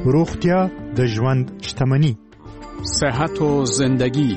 روغتیا د ژوند شتمني. صحت و زندگی.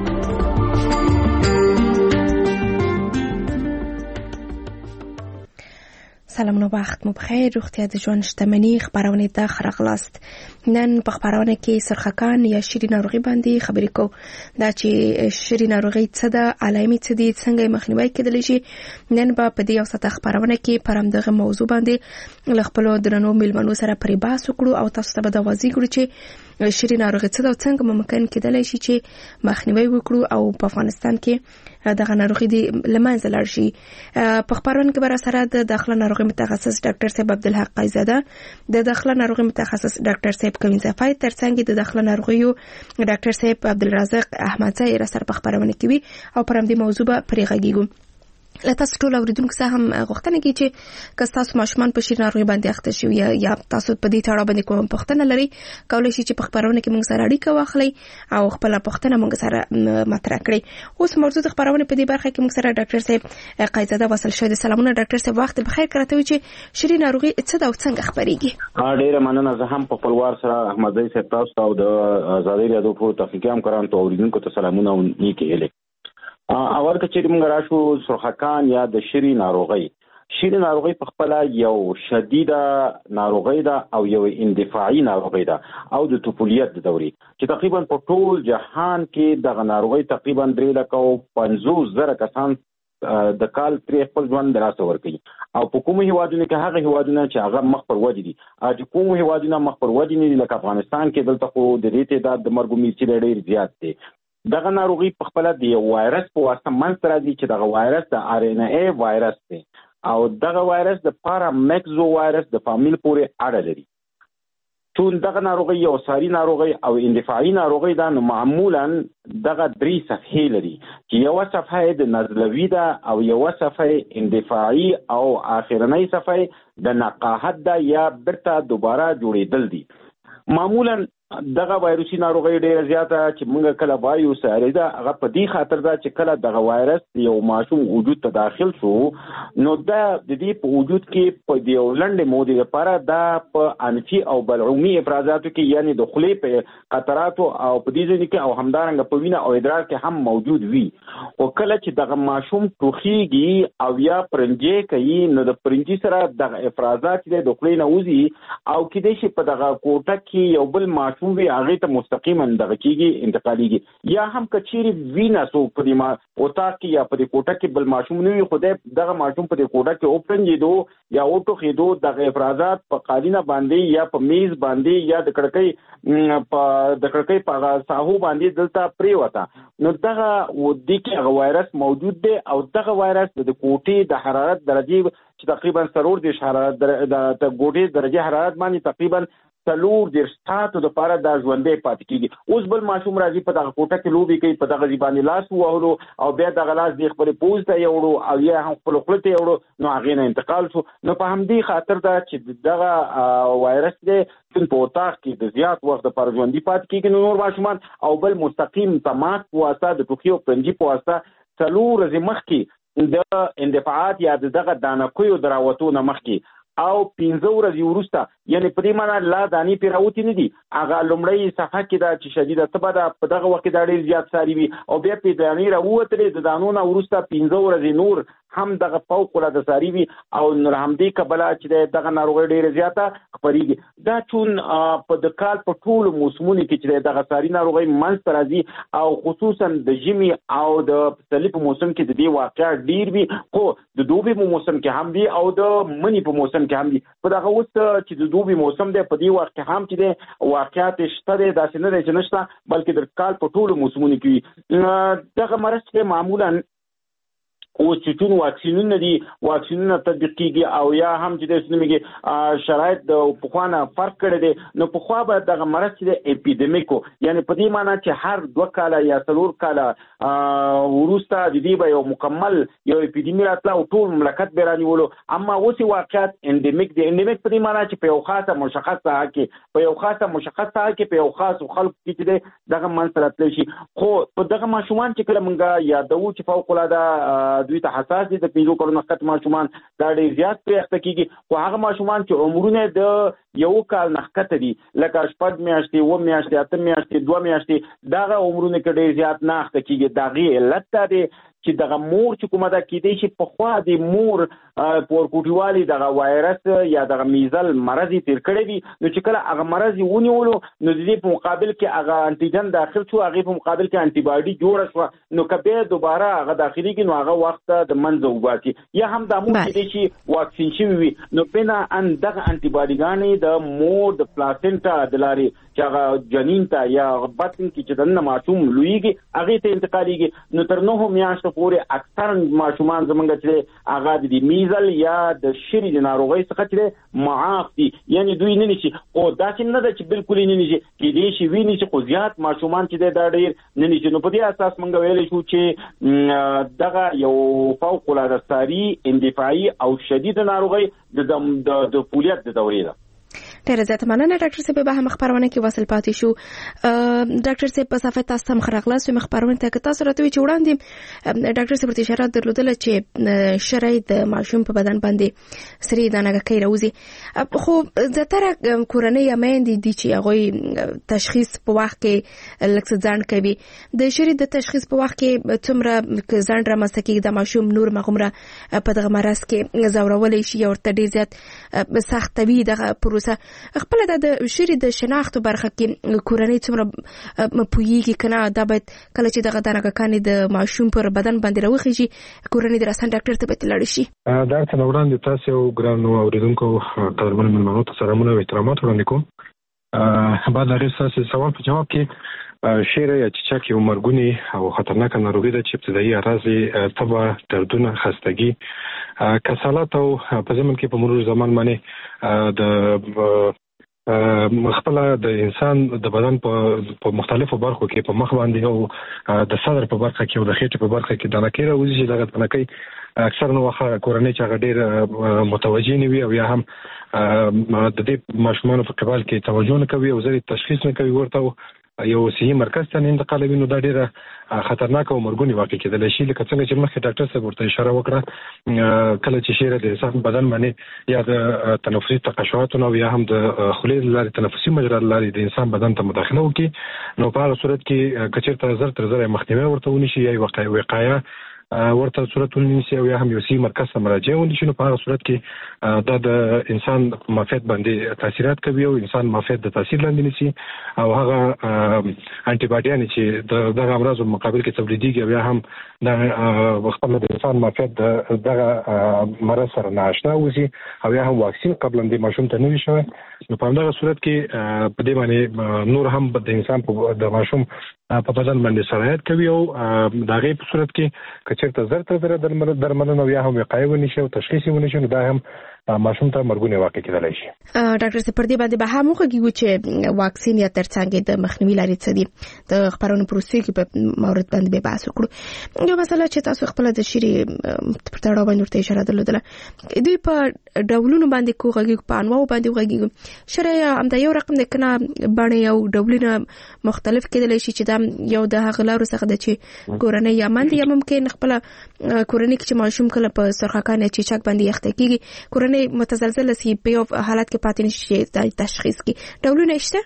سلام نو وخت مو بخیر. روغتیا د ژوند شتمني خبرونه ته خراغلاست. نن په خبرونه کې سرخکان یا شری ناروغي باندې خبرې کوو. دا چې شری ناروغي څه ده، علامې څه دي، څنګه مخنیوي کېدلی شي. نن به په دې اوسه خبرونه کې پر همدغه موضوع باندې له خپل درنو میلمنو سره پرې بحث وکړو او تاسو ته به دا واضح کړو چې شری ناروغي څه ده او څنګه ممکن کېدلی شي چې مخنیوي وکړو او په افغانستان کې دغه ناروغي د لمنځه لاړ شي. په خبرونه کې بر سره د داخله ناروغي متخصص ډاکټر صاحب عبدالحق قیزاده، د داخله ناروغي متخصص ډاکټر صاحب کوین صفای، ترڅنګ د داخله ناروغیو ډاکټر صاحب عبدالرزاق احمدزی را سره په خبرونه کې وي او پر همدې موضوع به پرې غږیږو. تاسو ټول اوریدونکو څخه هم غوښتنه کوي چې که تاسو ماشومان په شری ناروغي باندې اخته شوي یا تاسو په دې تړاو باندې کوم پوښتنه لري، کولای شئ چې په خبرونه کې موږ سره اړیکه واخلئ او خپل پوښتنه موږ سره مطرح کړئ. اوس موضوع د خبرونه په دې برخه کې موږ سره ډاکټر صاحب قیزاده وصل شوی. سلامونه ډاکټر صاحب، وخت بخیر. کړته وي چې شری ناروغي څه ده او څنګه خبرېږي؟ ډیره مننه. زه هم په خپلوار سره احمدزی صاحب تاسو او د آزادۍ رادیو په تحقیقي همکارانو ته اوریدونکو ته سلامونه او نیکې هیلې. اول که چیرې موږ راشو سرخکان یا د شری ناروغي په خپل یو شدیده ناروغي ده او یو اندفاعي ناروغي ده او د طفولیت دوري چې تقریبا په ټول جهان کې د ناروغي تقریبا 350,000 کسان د کال تر خپل ژوند دراسه ورکړي او په کومو هیوادونو کې هغه هیوادونه چې هغه مخ پر ودی دي چې کومو هیوادونه مخ پر ودی نه لکه افغانستان کې دلته خو د دې تعداد د مرګ میچې ډېر زیات دي. دغه ناروغي په خپل د یو وایرس په واسطه منځ راځي چې دغه وایرس د آر ان اے وایرس دی او دغه وایرس د پارامکزو وایرس د فامیل پورې اړه لري. چون دغه ناروغي یو ساري ناروغي او اندفاعي ناروغي ده، نو معمولا دغه 3 صفحې لري چې یو صفحه د نزلوي ده او یو صفحه اندفاعي او اخرنۍ صفحه د نقاحت ده یا برته دوباره جوړېدل دي. معمولا دغه وایروسي ناروغي ډیره زیاته چې موږ کله وایو ساري ده، هغه په دې خاطر ده چې کله دغه وایرس یو ماشوم وجود ته داخل شو نو دا د دې په وجود کې په یو لنډه مودې لپاره دا په انفي او بلعومي افرازاتو کې یعنی د خولې په قطراتو او په دې ځینې کې او همدارنګه په وینه او ادرار کې هم موجود وي. او کله چې دغه ماشوم ټوخیږي او یا پرنجې کوي نو د پرنجې سره دغه افرازات د خولې نه وځي او کېدای شي په دغه کوټه کې یو بل ماشوم وي هغه ته مستقیما دغه کېږي انتقالېږي یا هم کچيري وینا سو په دې اوتا کې یا په دې کوټه کې بل ماشوم نه وي خدای دغه ماشوم په دې کوټه کې اوپنجېدو یا اوټوخېدو دغه افرازات په قالینه باندې یا په میز باندې یا د کړکۍ په ساحو باندې دلته پریوته نو دغه ودی کې وایرس موجود دی او دغه وایرس د کوټې د حرارت درجه چې تقریبا 40 حرارت د کوټې درجه حرارت باندې تقریبا 40 ساعتو د پاره د ژوندې پاتې کیږي. اوس بل ماشوم راځي په دغه کوټه کې لوبي کوي، په دغه ځبانې لاس وهلو او بیا دغه لاس د خپل پوز ته یوړو او یا هم خپل خپل ته یوړو نو هغه نه انتقال شو. نو په همدې خاطر دا چې دغه وایرس دې په اوتاق کې د زیات وخت پر ژوندې پاتې کیږي نور ماشومان او بل مستقیم تماس په واسطه د ټوخي او پنجي په واسطه 4 ورځې مخکې د اندفاعات یا دغه دانکویو دراوتو نه مخکې او 15 ورځې وروسته یعنی په دې معنی لا دانی پیراوتی نه دي هغه لومړی صفحه کې دا چې شدیده تبه ده په دغه وخت دا ډېر زیات ساري وي او بیا په دانی راووتلې د دانونه وروسته 15 ورځې نور هم دغه فوق العاده ساري وي او نور همدې کبله چې دغه ناروغي ډېر زیاته خبرېږي. دا چون په د کال په ټول موسمونو کې چې دغه ساري ناروغي منځ راځي او خصوصا د ژمي او د پسرلي په موسم کې د دې واقعیت ډېر وي، خو د دوبي په موسم کې هم وي او د مني په موسم کې هم وي. په دغه وخت چې د دوبي موسم دی په دې وخت کې هم چې د واقعیت شته دی داسې نه دی چې نشته بلکې د کال په ټول موسمونو کې دغه مرض کې معمولا اوس چې ټول واکسینونه دي واکسینونه تطبیق کیږي او یا هم چې د اسلامي شرایط د پخوانه فرق کړی دی نو پخوا به دغه مرض چې اپیډمیکو یعنی په دې معنی چې هر 2 کاله یا 3 کاله ورسته د دې به یو مکمل یو اپیډمی راتله او ټول مملکت به رانیولو، اما اوس واقعیت انډمیک دی. انډمیک په دې معنی چې په یو خاصه مشخص ساحه کې په یو خاص خلق کې چې دغه منځ راتلی شي. خو په دغه ماشومان چې کله موږ یادو چې فوق العاده دوی ته حساس دي د 5 کلونو مخکې ماشومان دا ډېر زیات پرې اخته کیږي، خو هغه ماشومان چې عمرونه د یو کال نخکته دي لکه شپږ میاشتې 9 میاشتې 8 میاشتې 2 میاشتې دغه عمرونه کې ډېر زیات ناخته کیږي. دغه علت دی چې دغه مور چې کومه ده کېدای شي په خوا د مور پورکوټیوالي دغه وایرس یا دغه میزل مرض تیر کړی وي، نو چې کله هغه مرض ونیولو نو د دې په مقابل کې هغه انټیجن داخل شو، هغه په مقابل کې انټي باډي جوړ شو، نو کبه دوباره هغه داخلي کې نو هغه وخت د منځ وباسي یا هم د مور کې شي واکسین شي وي، نو بنا ان دغه انټي باډیګانې د مور د پلاسنټا د لاري چې هغه جنین ته یا بطن کې چې د معصوم لویږي هغه ته انتقالېږي. نو تر 9 میاشتو پورې اکثر ماشومان زمونږ چې هغه د میزل یا د شری د ناروغۍ څخه چې معاف دي، یعنی دوی نه نشي او دا چې نه ده چې بالکل نه نشي کې دي شي ویني چې خو زیات ماشومان چې دا ډېر نه نشي. نو په دې اساس مونږ ویل شو چې دغه یو فوق العاده ساري اندفاعي او شدید ناروغۍ د فولیت د دورې ده. ډیره زیاته مننه ډاکټر صاحب. به هم خبرونه کې واصل پاتې شو. ډاکټر صاحب په صفه تاسو هم خراغلاس و خبرونه ته تاسو راته چې وړاندې ډاکټر صاحب اشاره درلودله چې شرای د ماشوم په بدن باندې سری دانګه کوي راوځي، خو زتره کورنۍ اماندې دي چې هغه تشخیص په وخت کې لکه ځان کوي. د شری د تشخیص په وخت کې څومره ځان را مسکه د ماشوم نور مغمره په دغه مرز کې زورولې شي او ورته ډیر زیات سختوي دغه پروسه. خپل د شری د شناخت برخه کې کورنۍ څومره پویږي کنه دا باید کله چې دغه دانګکانې د ماشوم پر بدن باندې راوخیږي کورنۍ درسان ډاکټر ته به لاړ شي. دا څنګه وړاندې تاسو یو ګرانو اوریدونکو قدرمن ملمنو ته سلامونه او احترامات وړاندې کوم. بعد هغه تاسو سوال په جواب کې شیره یا چچک یو مرګونی او خطرناک ناروغي ده چې ابتدایي اعراض تبه، دردونه، خستګي، کسالات او په زمن کې په مرور زمان باندې د خپل د انسان د بدن په مختلفو برخو کې په مخ باندې او د صدر په برخه کې او د خېټې په برخه کې دانکې راوځي چې دغه دانکې اکثر نو واخه کورنۍ چې هغه ډېر متوجه نه وي او یا هم د دې ماشومان په قبال کې توجه نه کوي او زری تشخیص نه کوي ورته یو صحي مرکز ته انتقالوي، نو دا ډېره خطرناک او مرګونی واقع کېدلی شي. لکه څنګه چې مخکې ډاکټر صاحب ورته اشاره وکړه، کله چې شیره د انسان بدن باندې یا د تنفسي تقشعاتو یا هم د خولې لارې تنفسي مجرا لارې د انسان بدن ته مداخله وکړي، نو په هغه صورت کې کچېرته زر تر زر مخنیوي ورته ونشي یا وقایه ورته صورت ونیسي او یا هم یو صحي مرکز ته مراجعه ونشي، نو په هغه صورت کې دا د انسان معافیت باندې تاثیرات کوي او انسان معافیت د تاثیر لاندې نیسي او هغه انټي باډیان چې دغه امراض په مقابل کې تولیدېږي او یا هم د خپل د انسان معافیت دغه مرض سره ناشنا وي او یا هم واکسین قبل د ماشوم ته نه وي شوی، نو په دغه صورت کې په دې باندې نور هم د انسان د ماشوم په بدن باندې سرایت کوي او دغه په صورت کې چېرته زر تر زر درملنه یا هم وقایه ونشي او تشخیص ونشي، نو دا هم ماشوم ته مرګونه واقع کېدلی شي. ډاکټر صاحب پر دې باندې به هم وغږیږو چې واکسین یا ترڅنګ د مخنیوي لارې څه دي د خبرونو پروسې کې په مورد باندې به بحث وکړو. یو مسله چې تاسو خپل د شری پر تړاو باندې ورته اشاره درلودله، دوی په ډولونو باندې کوغږي په انواو باندې وغږیږي. شری هم د یو رقم د کنه باندې یو ډولونه مختلف کېدلی شي چې دا یو د هغه لارو څخه د چې کورنۍ یا مند یا ممکن خپل کورنۍ چې ماشوم کله په سرخکانه چې چک باندې یخته کیږي کورنۍ متزلزل سي په حالت کې پاتې نشي د تشخیص کې ډولونه شته.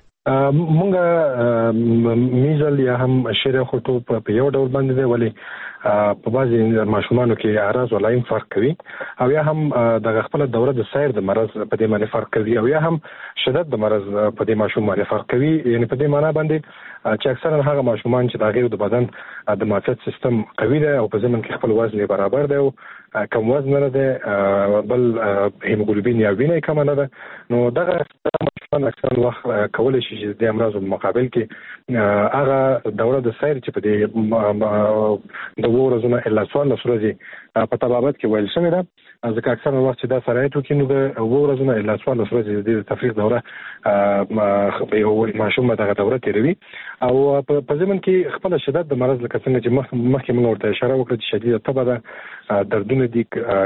مونږه میزل یا هم شری خطو په یو ډول باندې دی، ولی په بعضي ماشومانو کې اعراض ولایم فرق کوي او یا هم د خپل دوره د سیر د مرض په دې باندې فرق کوي او یا هم شدت د مرض په دې ماشوم باندې فرق کوي. یعنی په دې معنی باندې چې اکثرا هغه ماشومان چې د غیر د بدن د معافیت سیستم قوي دی او په ځمن کې خپل وزن برابر دی او کم وزن نه دی بل هیموګلوبین یا وینه کم نه ده، نو دغه ماشومان اکثرا وخت کولای شي چې د امراض په مقابل کې هغه دوره د سیر چې په دې د ورځې الا 14 ورځې په تبابت کې ویل شوی ده، ځکه اکثر وخت چې دا سرایت وکړي نو د ورځې الا 14 ورځې د تفریق دوره یو ماشوم دغه دوره تیروي او په ځمن کې خپل شدت د مرض لکه څنګه چې مخکې موږ ورته اشاره وکړه چې شدید تبه ده، دردونه دي،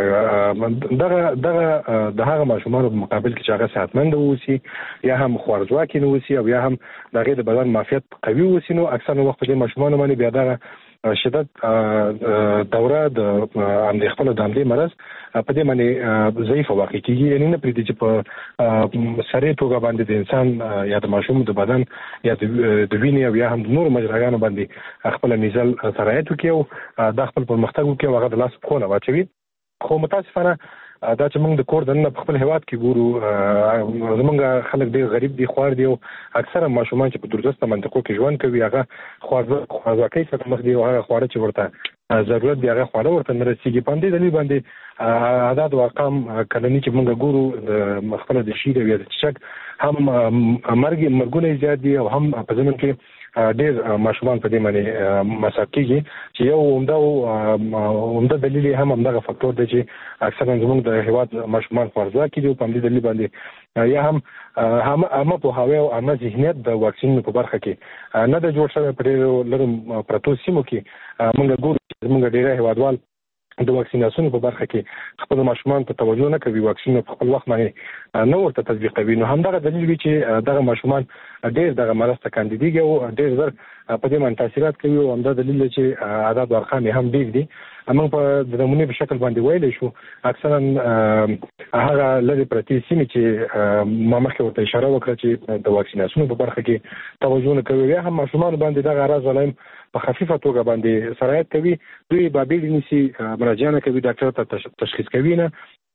دغه د هغه ماشومانو په مقابل کې چې هغه صحتمند اوسي یا هم خوارځواکي نه اوسي او یا هم د هغې د بدن معافیت قوي اوسي، نو اکثر وخت په دې ماشومانو باندې بیا دغه شدت دوره د خپل د همدې مرض په دې باندې ضعیف واقع کیږي، یعنی نه پریږدي چې په سره توګه باندې د انسان یا د ماشوم د بدن یا د وینې او یا هم د نور مجراګانو باندې خپل نزل سرایت وکړي او د خپل پرمختګ وکړي او هغه د لاس په خونه واچوي. خو متاسفانه دا چې موږ د کور دننه په خپل هیواد کې ګورو، زمونږ خلک ډېر غریب دي، خوار دي او اکثره ماشومان چې په دوردسته منطقو کې ژوند کوي هغه خوارځواکۍ سره مخ دي او هغه خواړه چې ورته ضرورت دی هغه خواړه ورته نه رسېږي. په همدې دلیل باندې اعداد او ارقام کلني چې موږ ګورو د خپله د شیر او یا د چچک هم مرګونه زیات دي او هم په ضمن کې ډېر ماشومان په دې باندې مصاب کېږي چې یو عمده دلیل هم همدغه فکتور دی چې اکثرا زموږ د هیواد ماشومان خوارځواکي دي. په همدې دلیل باندې یا هم عامه پوهاوی او عامه ذهنیت د واکسینونو په برخه کې نه د جوړ شوی. په ډېرو لرو پرتو سیمو کې موږ ګورو چې زموږ ډېری هیوادوال د واکسیناسیونو په برخه کې خپل ماشومان په توجه نه کوي، واکسین په خپل وخت باندې نه ورته تطبیقوي. نو همدغه دلیل وي چې دغه ماشومان ډېر دغه مرض ته کاندیدېږي او ډېر زر په دې باندې تاثیرات کوي او همدا دلیل دی چې اعداد او ارقام هم ډېر دي. موږ په د نمونې په شکل باندې ویلی شو اکثرا هغه لرې پرتې سیمې چې ما مخکې ورته اشاره وکړه چې د واکسیناسیونو په برخه کې توجه نه کوي یا هم ماشومانو باندې دغه اعراض علایم په خفیفه توګه باندې سرایت کوي، دوی بابیل نیسي، مراجعه کوي، ډاکټر ته تشخیص کوي نه.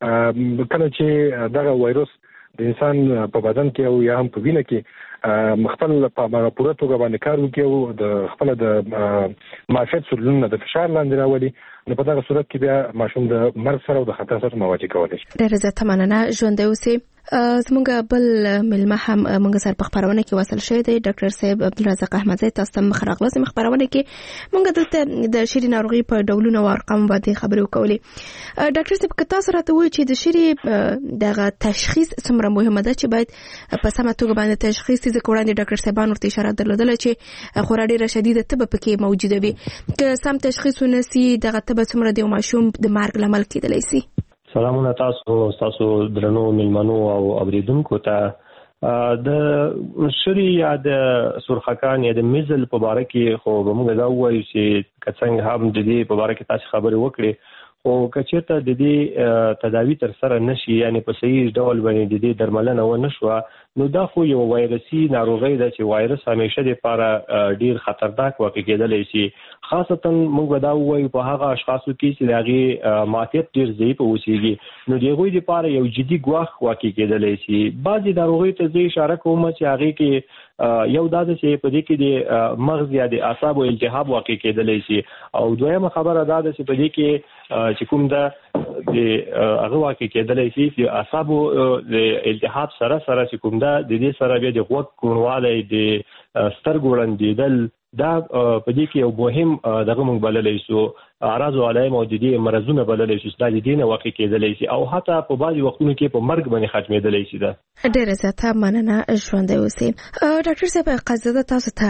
کله چې دغه وایروس د انسان په بدن کې او یا هم په وینه کې خپل په پوره توګه باندې کار وکړي او د خپل د معافیت سلولونه د فشار لاندې راولي، نو په دغه صورت کې بیا ماشوم د مرګ سره او د خطر سره مواجه کولی شي. ډېره زیاته مننه. ژوندی اوسئ. زموږ بل ملمه هم موږ سره په خبرونه کې وصل شوی دی، ډاکټر صاحب عبدالرزاق احمدزی. تاسو ته مخ راغلاست. خبرونه کې موږ دلته د شری ناروغي په ډولونو او ارقام باندې خبرې وکولې. ډاکټر صاحب که تاسو راته وایئ چې د شری دغه تشخیص څومره مهمه ده چې باید په سمه توګه باندې تشخیص شي، ځکه وړاندې ډاکټر صاحبان ورته اشاره درلودله چې خورا ډېره شدیده تبه پکې موجوده وي. که سم تشخیص ونسي دغه تبه څومره د ماشوم د مرګ لامل کېدلی شي؟ سلامونه تاسو درنو ملمنو او اوریدونکو ته. د شری یا د سرخکان یا د میزل په باره کې خو موږ دا وایو چې که څنګه هم د دې په باره کې تاسو خبرې وکړې، خو که چېرته د دې تداوی تر سره نشي، یعنی په صحیح ډول باندې د دې درملنه ونه شوه، نو دا خو یو وایرسي ناروغي ده چې وایرس همیشه لپاره ډیر خطرناک واقع کېدلی شي. خاصتا موږ دا وایو په هغه اشخاصو کې چې د هغې معافیت ډیر ضعیف اوسېږي، نو د هغوی لپاره یو جدي ګواښ واقع کېدلی شي. بعضې ناروغۍ ته زه اشاره کوم چې هغې کې یو دا ده چې په دې کې د مغز یا د اعصابو التهاب واقع کېدلی شي، او دویمه خبره دا ده چې په دې کې چې کوم ده د هغه واقع کېدلی شي چې اعصابو د التهاب سره چې کوم ده د دې سره بیا د غوږ کوڼوالی، د سترګو ړندېدل، دا په دې کې یو مهم دغه موږ بللی شو اعراض او علایم او د دې مرضونه بللی شو چې دا د دې نه واقع کېدلی شي او حتی په بعضې وختونو کې په مرګ باندې ختمېدلی شي. ده ډېره زیاته مننه. ژوندی اوسئ. ډاکټر صاحب قاضي تاسو ته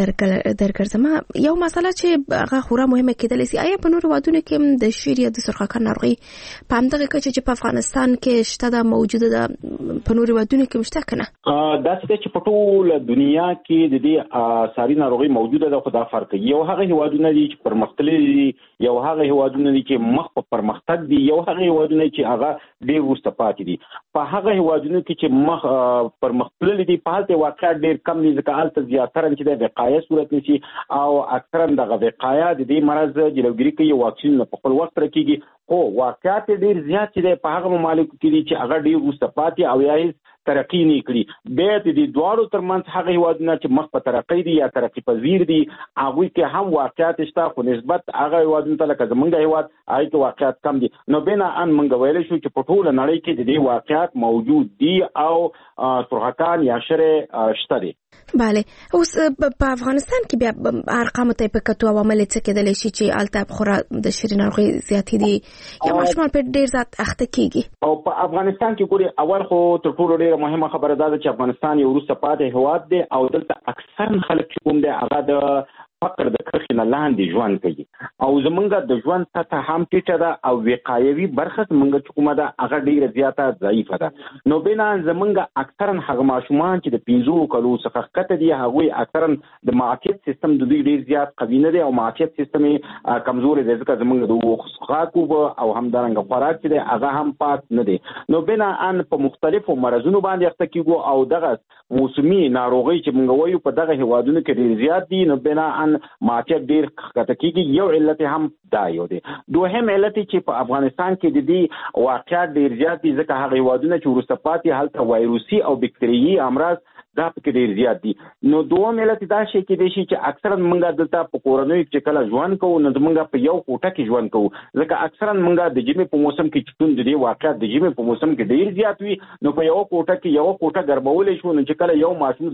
درګرځم یو مسله چې هغه خورا مهمه کېدلی شي، آیا په نورو هېوادونو کې د شیر یا د سرخکان ناروغي په همدغه کچه چې په افغانستان کې شته ده موجوده ده په نورو هېوادونو کې هم شته که نه؟ داسې ده چې په ټوله دنیا کې د دې ساري ناروغي موجوده ده، خو دا فرق کوي. یو هغه هېوادونه دي چې پرمختللي دي، یو هغه هېوادونه دي چې مخ په پرمختګ دي، یو هغه هېوادونه چې هغه ډېر وروسته پاتې دي. په هغه هېوادونو کې چې مخ پرمختللي دي په هلته واقعیت ډېر کم دي، ځکه هلته زیاتره چې د وقایه صورت نیسي او اکثرا دغه وقایه د دې مرض جلوګیري کوي، واکسینونه په خپل وخت رکېږي. خو واقعیت ډېر زیات چې دی په هغه ممالکو کې دي چې هغه ډېر وروسته پاتې او یا هېڅ ترقی نه کړي. بیا د دې دواړو ترمنځ هغه هېوادونه چې مخ په ترقۍ دي یا ترقي پذیر دي هغوی کې هم واقعیت شته، خو نسبت هغه هېوادونو ته لکه زموږ هېواد هغې کې واقعیت کم دي. نو بناءً موږ ویلی شو چې په ټوله نړۍ کې د دې واقعیت موجود دي او سرخکان یا شری شته دي. بله. اوس په افغانستان کې بیا ارقامو ته په کتو عوامل څه کېدلی شي چې هلته خورا د شری ناروغۍ زیاتې دي یا ماشومان په ډېر زیات اخته کېږي؟ او په افغانستان کې ګوري اول خو تر ټولو ډېره مهمه خبره دا ده چې افغانستان یو وروسته پاتې هېواد دی او دلته اکثر خلک چې کوم دی هغه د فقر د کرښې نه لاندې ژوند کوي او زمونږ د ژوند سطح هم ټیټه ده او وقایوي برخه زمونږ چې کومه ده هغه ډیره زیاته ضعیفه ده. نو بنا زمونږ اکثرا هغه ماشومان چې د 15 کلو څخه ښکته دي هغوی اکثرا د معافیت سیستم د دوی ډیر زیات قوي نه دی او معافیت سیستم یې کمزور دی ځکه زمونږ د خوراکو او همدارنګه خوراک چې دی هغه هم پاک نه دی. نو بنا ان په مختلفو مرزونو باندې اخته کیږو او دغه موسمي ناروغي چې موږ وایو په دغه هیوادونو کې ډیر زیات دي. نو بنا ان معافیت ډیر ښکته کیږي. یو علت هم دا یو دی. دوهم علت چې په افغانستان کې د دې واقعیت ډیر زیات دي ځکه هغه هیوادونه چې وروسته پاتې هلته وایروسي او بکتریایي امراض دا پکې ډیر زیات دي. نو دوم علت دا شي کې دی چې اکثرا موږ دلته په کورنۍ کې کله ژوند کوو نو موږ په یو کوټه کې ژوند کوو ځکه اکثرا موږ د ژمي په موسم کې چټون دي واقعیت د ژمي په موسم کې ډیر زیات وي. نو په یو کوټه کې یو کوټه ګرمولې شو نو چې کله یو ماشوم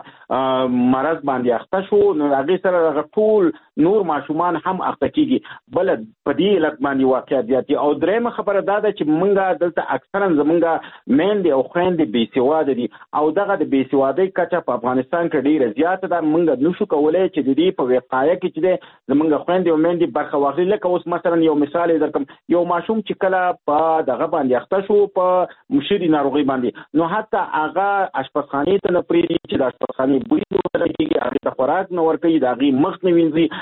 زمونږ مرض باندې اخته شو نو هغه سره ټول نور ماشومان هم اخته کیږي. بل په دې علت باندې واقعیت زیات او درېمه خبره دا ده چې موږ دلته اکثرا زمونږ میندې او خویندې بې سواده دي او دغه د بې سوادۍ کچه په افغانستان کې ډیره زیاته ده. موږ نشو کولای چې د دې په وقایه کې چې زمونږ خویندې او میندې برخه واخلي. لکه اوس مثلا یو مثال درکم یو ماشوم چې کله په دغه باندې اخته شو په مشري ناروغي باندې نو حتی هغه اشپزخانې ته نه پرېږدي چې د اشپزخانې بوی ورته لګېږي هغې ته خوراک نه ورکوي د هغې مخ نه وینځي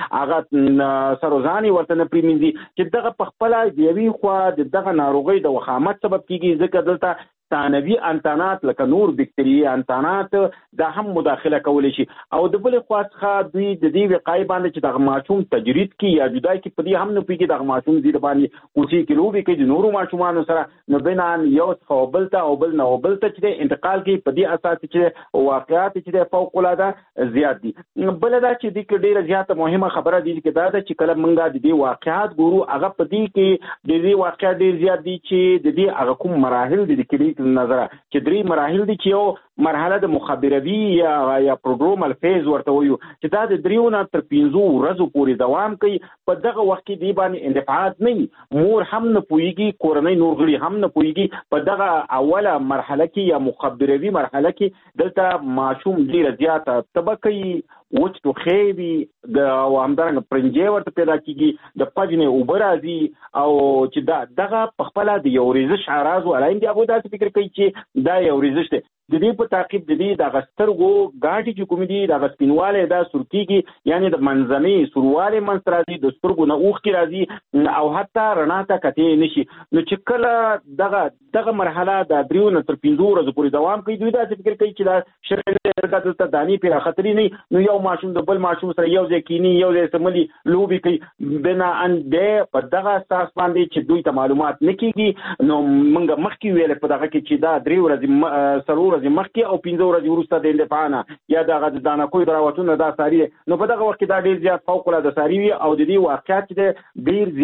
هغه سروزانې ورته نه پرېمینځي چې دغه په خپله د یوې خوا د دغه ناروغۍ د وخامت سبب کېږي ځکه دلته ثانوي انتانات لکه نور بکتریایي انتانات دا هم مداخله کولی شي او د بلې خوا څخه دوی د دې وقایې باندې چې دغه ماشوم تجرید کړي یا جدا کړي په دې هم نه پوهېږي دغه ماشوم دې باندې کوڅې کې لوبې کوي د نورو ماشومانو سره نو بنان یو څخه بل ته او بل نه بل ته چې انتقال کوي په دې اساس چې واقعیات چې فوق العاده زیات دي. بل دا چې د ډیره زیاته مهمه خبره دي چې دا ده چې کله موږ د دې واقعیات ګورو هغه په دې کې د دې واقعیات ډیر زیات دي چې د دې هغه کوم مراحل دي د نظره چې درې مراحل دي چې یو مرحله د مخابروي یا پروګرامل فیز ورته وایو چې دا د 3 نه تر 15 ورځو پورې دوام کوي. په دغه وخت کې دی باندې اندفاعات نه مور هم نه پوهیږي کورنۍ نور غړي هم نه پوهیږي. په دغه اوله مرحله کې یا مخابروي مرحله کې دلته ماشوم ډیر زیاته طبقه وچ ټوخی وي د همدارنګه پرنجې ورته پیدا کېږي د پجنې اوبه راځي او چې دغه په خپله د یو ریزش اعراض ولایم دي هغوی داسې فکر کوي چې دا یو ریزش دی. د دې په تعقیب د دې دغه سترګو ګاټې چې کومې دي دغه سپینوالی دا سور کېږي یعنې د منځنۍ سوروالی منځته راځي د سترګو نه اوښکې راځي او حتی رڼا ته کتې نه شي. نو چې کله دغه مرحله د 3 نه تر 15 ورځو پورې دوام کوي دوی داسې فکر کوي چې دا شرکت دلته دانې پرې راختري نه نو یو ماشوم د بل ماشوم سره یو ځای کینی یو ځای سملي لوبې کوي بنا ان دې په دغه اساس باندې چې دوی ته معلومات نه کېږي. نو موږ مخکې ویل په دغه کې چې دا 3 ورځې څلور ورځې مخکې او 15 ورځې وروسته د اندفاع نه یا دغه د دانکوی د راوتونه دا ساري دی. نو په دغه وخت کې دا ډېر زیات فوق العاده ساري وي او د دې واقعیت چې ډېر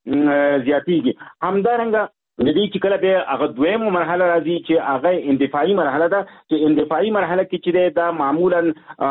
زیاتېږي. همدارنګه د دې چې کله به هغه دویمه مرحله راځي چې هغه اندفاعي مرحله ده چې اندفاعي مرحله کې چې دا معمولا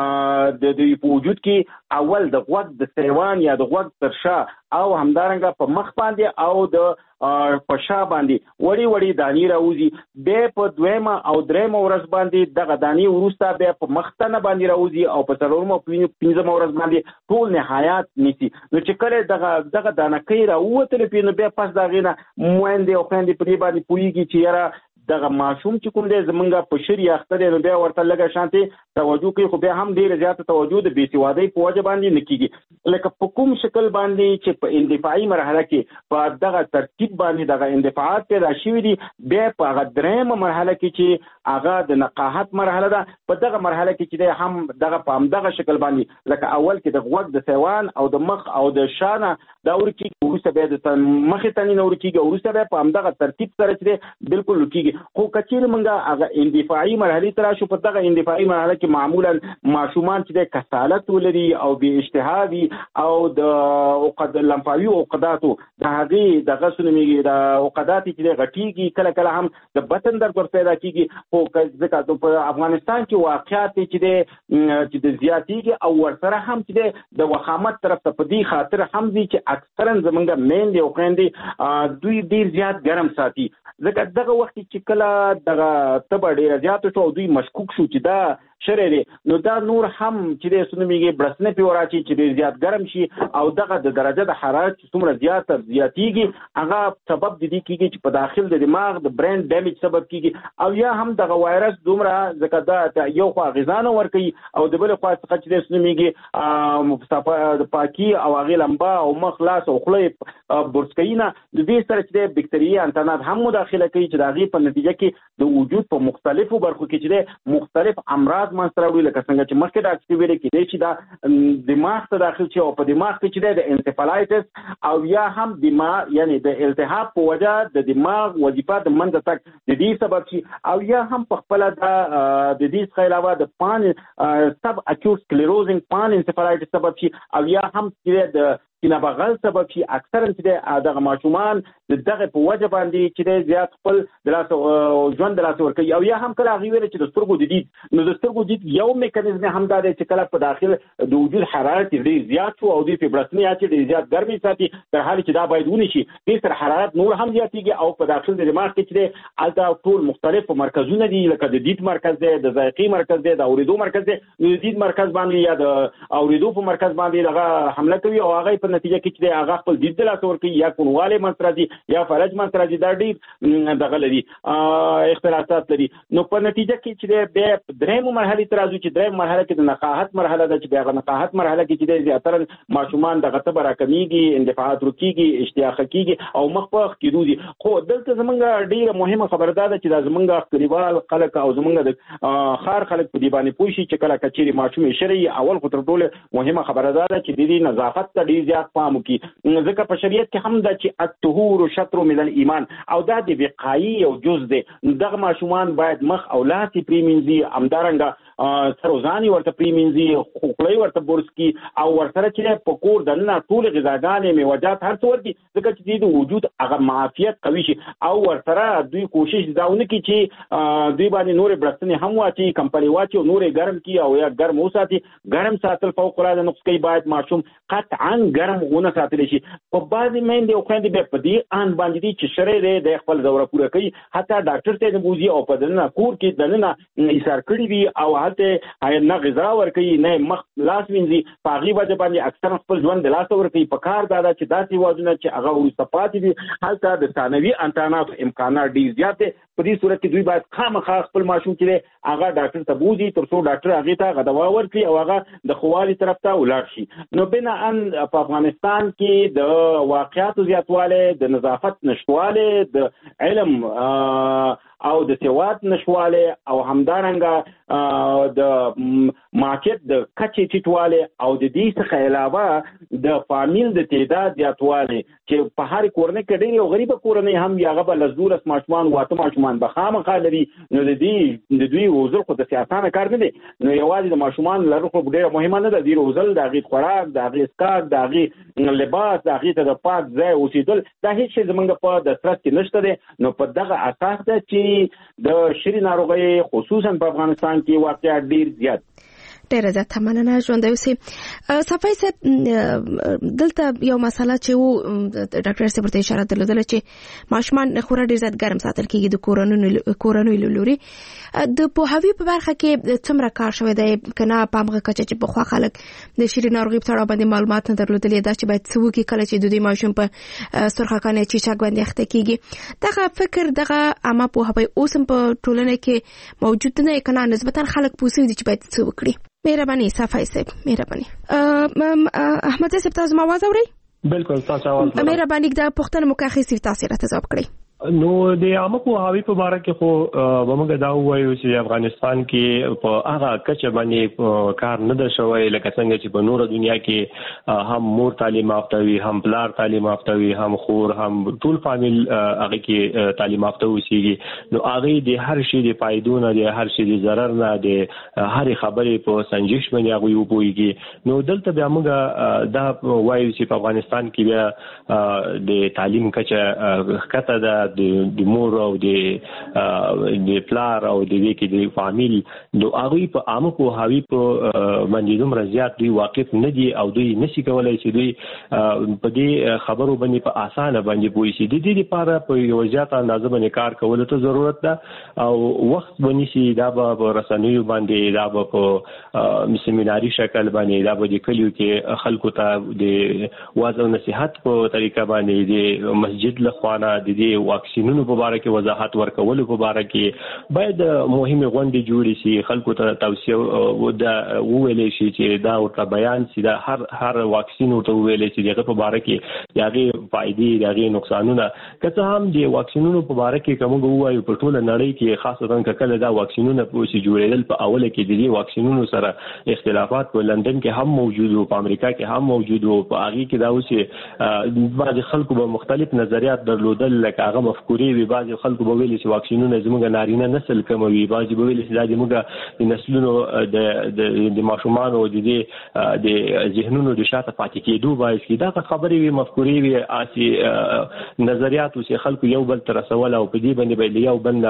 د وجود کې اول د غوږ د سیوان یا د غوږ تر شا او همدارنګه په مخ باندې او د په شا باندې وړي وړي دانی راوځي. بیا په دویمه او درېمه ورځ باندې دغه دانی وروسته بیا په مختنه باندې راوځي او په څلورمه پنځمه ورځ باندې ټول نهایت نیسي. نو چې کله دغه دانکۍ راووتلې نو بیا پس د هغې نه مویندې او خویندې په دې باندې پوهېږي چې یاره دغه ماشوم چې کوم دی زمونږ په شر اخته دی نو بیا ورته لږه شانتې توجه کوي خو بیا هم ډېره زیاته توجه د بې سوادۍ په وجه باندې نه کېږي. لکه په کوم شکل باندې چې په اندفاعي مرحله کې په دغه ترتیب باندې دغه اندفاعات پیدا شوي دي بیا په هغه درېیمه مرحله کې چې هغه د نقاحت مرحله ده په دغه مرحله کې چې دی هم دغه په همدغه شکل باندې لکه اول کې د غوږ د سیوان او د مخ او د شا نه دا ورکېږي وروسته بیا د مخې تنې نه ورکېږي وروسته بیا په همدغه ترتیب سره چې دی بالکل ورکېږي. خو کچېرې موږ هغه اندفاعي مرحلې ته راشو په دغه اندفاعي مرحله کې معمولا ماشومان چې دی کسالت ولري او بې اشتها وي او د لمفاوي عقداتو د هغې دغه څه نومېږي د عقدات چې دی غټېږي کله کله هم د بطن درد ور پیدا کېږي. خو ځکه په افغانستان کې واقعیات چې دی چې د زیاتېږي او ورسره هم چې دی د وخامت طرف ته په دې خاطر هم دي چې اکثرا زمونږ میندې او خویندې دوی ډېر زیات ګرم ساتي ځکه دغه وخت چې کله دغه تبه ډېره زیاته شو او دوی مشکوک شو چې دا شری دی نو دا نور هم چې د سنمیږي برسنه پیوراچی چې زیات ګرم شي او دغه د درجه د حرارت څومره زیاتیږي هغه سبب د دې کیږي چې په داخل د دماغ د برین ډیمیج سبب کیږي او یا هم دغه وایرس دومره ځکه دا یو خوا غذا ور کوي او د بل خوا څخه چې د سنمیږي د پاکي او هغه لمبا او مخ لاس او خله برسکینه د دې سره چې بکټریايي انتانات هم مداخله کوي چې د هغې په نتیجه کې د وجود په مختلفو برخو کې چې مختلف امراض منځته راوړي لکه څنګه چې مخکې ډاکټر ویلي کېدای شي دا دماغ ته داخل شي او په دماغ کې چې د انسفالایټس او یا هم دماغ یعنی د التهاب په وجه د دماغ وظیفه د منځ تک د دې سبب شي او یا هم په خپل د دې څخه علاوه د پان سب اکیوټ سکلیروزینګ پان انسفالایټس سبب شي او یا هم چې د کینه بغل سبب شي اکثرا چې دغه ماشومان دغه په وجه باندې چې زیات خپل د لاس ژوند د لاس ورکوي او یا هم کله هغه ویل چې د سترګو د دید نو د سترګو دید یو میکانیزم هم دا دی چې کله په داخل د وجود حرارت ډیر زیات شو او د فبرسنی چې ډیر زیات ګرمي ساتي تر حال چې دا باید ونی شي د سر حرارت نور هم زیاتیږي او په داخل د دماغ کې چې البته ټول مختلف مرکزونه دي لکه د دید مرکز دی د ذایقې مرکز دی د اوریدو مرکز دی نو د دید مرکز باندې یا د اوریدو په مرکز باندې دغه حمله کوي او هغه په نتیجه کې چې هغه خپل دید لا تور کوي یا کونواله منترازي یا فرج منترازي دا ډیر دغه لري اختلافات لري نو په نتیجه کې چې به درېمه مرحله ترازو چې درېمه مرحله کې د نقاهت مرحله ده چې دغه نقاهت مرحله کې چې زیاتره ماشومان دغه ته راکمیږي اندفاعات رکیږي اشتیاق کیږي او مخ په کېدوزي خو دلته زمونږ ډیره مهمه خبره ده چې دا زمونږ کلیوال خلک او زمونږ د خار خلک په دی باندې پوښي چې کله کچيري ماشوم شری اول خو تر ټولو مهمه خبره ده چې د دې نظافت ته ډیر زیات پام وکړي ځکه په شریعت کې هم دا چې الطهور شطر من الايمان او دا د وقایي او جز دی دغه ماشومان باید مخ او لاس پریمنځي امدارنګه سروزانی ورته پریمنځي خوکړی ورته بورسکی او ورسره چې په کور دنه ټول غذاګانې میوجات هر څور دي ځکه چې د وجود هغه معافیت قوي شي او ورسره دوی کوشش داونه کوي چې دوی باندې نور برستنی هم واچي کمپنی واچي نور ګرم کی او یا ګرم وساتي ګرم ساتل فوق العاده نقص کوي باید ماشوم قطعا ګرم ونه ساتل شي په بعضی مېندې او خويندې به په دې ان باندې چې شری د خپل دوره پوره کوي حتی ډاکټر ته د بوزي او په دنه کور کې دنه ایثار کړی وي او هلته نه غذا ورکوي نه مخ لاس وینځي په هغې وجه باندې اکثر خپل ژوند د لاسه ورکوي په کار دا ده چې داسې وادونه چې هغه وروسته پاتې دي هلته د ثانوي انتاناتو امکانات ډېر زیات دی په دې صورت کې دوی باید خامخا خپل ماشوم چې دی هغه ډاکټر ته بوزي تر څو ډاکټر هغې ته هغه دوا ورکړي او هغه د ښه والي طرف ته ولاړ شي نو بناءً په افغانستان کې د واقعاتو زیاتوالی د نظافت نشتوالی د علم او د سواد نشواله او همدارنګه د مارکیټ د کچې ټیټواله او د دې څخه علاوه د فامیل د تعداد زیاتواله چې په هر کورنۍ کې ډېر یو غریب کورنۍ هم یاغه بل لزورس ماشومان واته ماشومان به خامخا لري نو د دې د دوی وزر خو د سیاسانه کار نه دی نو یوازې د ماشومان لرو خو ډېر مهمه نه ده د وزر د غي خوراک د غي اسکار د غي لباس د غي ته د پاک ځای اوسېدل دا هیڅ شی زمونږ په د سرت کې نشته دی نو په دغه اساس ده چې د شری ناروغي خصوصا په افغانستان کې واقعا ډیر زیات ډیره زیاته مننه ژوند اوسئ صفای صاحب دلته یو مسله چې وو ډاکټر صاحب ته اشاره درلودله چې ماشومان خورا ډیر زیات ګرم ساتل کیږي د کورونو لوري د پوهاوی په برخه کې څومره کار شوی دی کنه پامغه کچ چې په خوا خلک د شری ناروغي په اړه باندې معلومات نه درلودلې دا چې باید څو کې کله چې د دې ماشوم په سرخکانه چیچاک باندې اخته کیږي دغه فکر دغه عامه پوهاوی اوسم په ټولنه کې موجود نه کنه نسبتا خلک پوسي دي چې باید څه وکړي مهرباني صفای صاحب مهرباني احمد صاحب تاسو ما आवाज اورئ بالکل تاسو आवाज مهرباني دا پښتنه مکاخي تاسو راته ځواب کړئ نو د عامه پوهاوی په اړه کې خو موږ دا وایو چې افغانستان کې په هغه کچه باندې کار نه ده شوی لکه څنګه چې په نور دنیا کې هم مور تعلیم یافته وي هم پلار تعلیم یافته وي هم خور هم ټول فامیل هغه کې تعلیم یافته اوسېږي نو هغه د هر شي د فائدونه د هر شي د ضرر نه د هر خبرې په سنجش باندې هغه وپويږي نو دلته بیا موږ دا وایو چې په افغانستان کې بیا د تعلیم کچه ښکته ده د مور او د پلار او د کې د فامیل نو هغه په عامه په هاوی په باندې دومره زیات دوی واقف نه دي او دوی نشي کولای چې دوی په دې خبرو باندې په اسانه باندې پوي شي. د دې لپاره په یو زیات اندازه باندې کار کول ته ضرورت ده او وخت ونیسي. دا به رسنیو باندې دا به په سیمیناري شکل باندې دا به د کلیو کې خلکو ته د واعظ او نصيحت په طریقه باندې د مسجد له خوانه د دې واکسینونو په اړه کې وضاحت ورکول په اړه کې باید مهمه غونډې جوړې شي. خلکو ته توصيه وویل شي چې دا ورته بیان شي دا هر واکسین ورته ویل شي دغه په اړه کې یاغي فائدې یاغي نقصانونه کته هم د واکسینونو په اړه کې کوم وایو په ټوله نړۍ کې خاصه کله دا واکسینونه پوسی جوړېدل په اوله کې د دې واکسینونو سره اختلافات په لندن کې هم موجود او په امریکا کې هم موجود او په هغه کې دا اوس بعض خلکو به مختلف نظریات درلودل لکه هغه مفکورې وي. بعض خلکو به ویل چې واکسینونه زموږ نارینه نسل کموي، بعض به ویل چې دا زموږ نسلونو د ماشومان او د ذهنونو د شاته پاتې کېدو باعث کی دا خبرې وي مفکورې وي اسي نظریات او خلکو یو بل تر رسول او په دې باندې به یو بل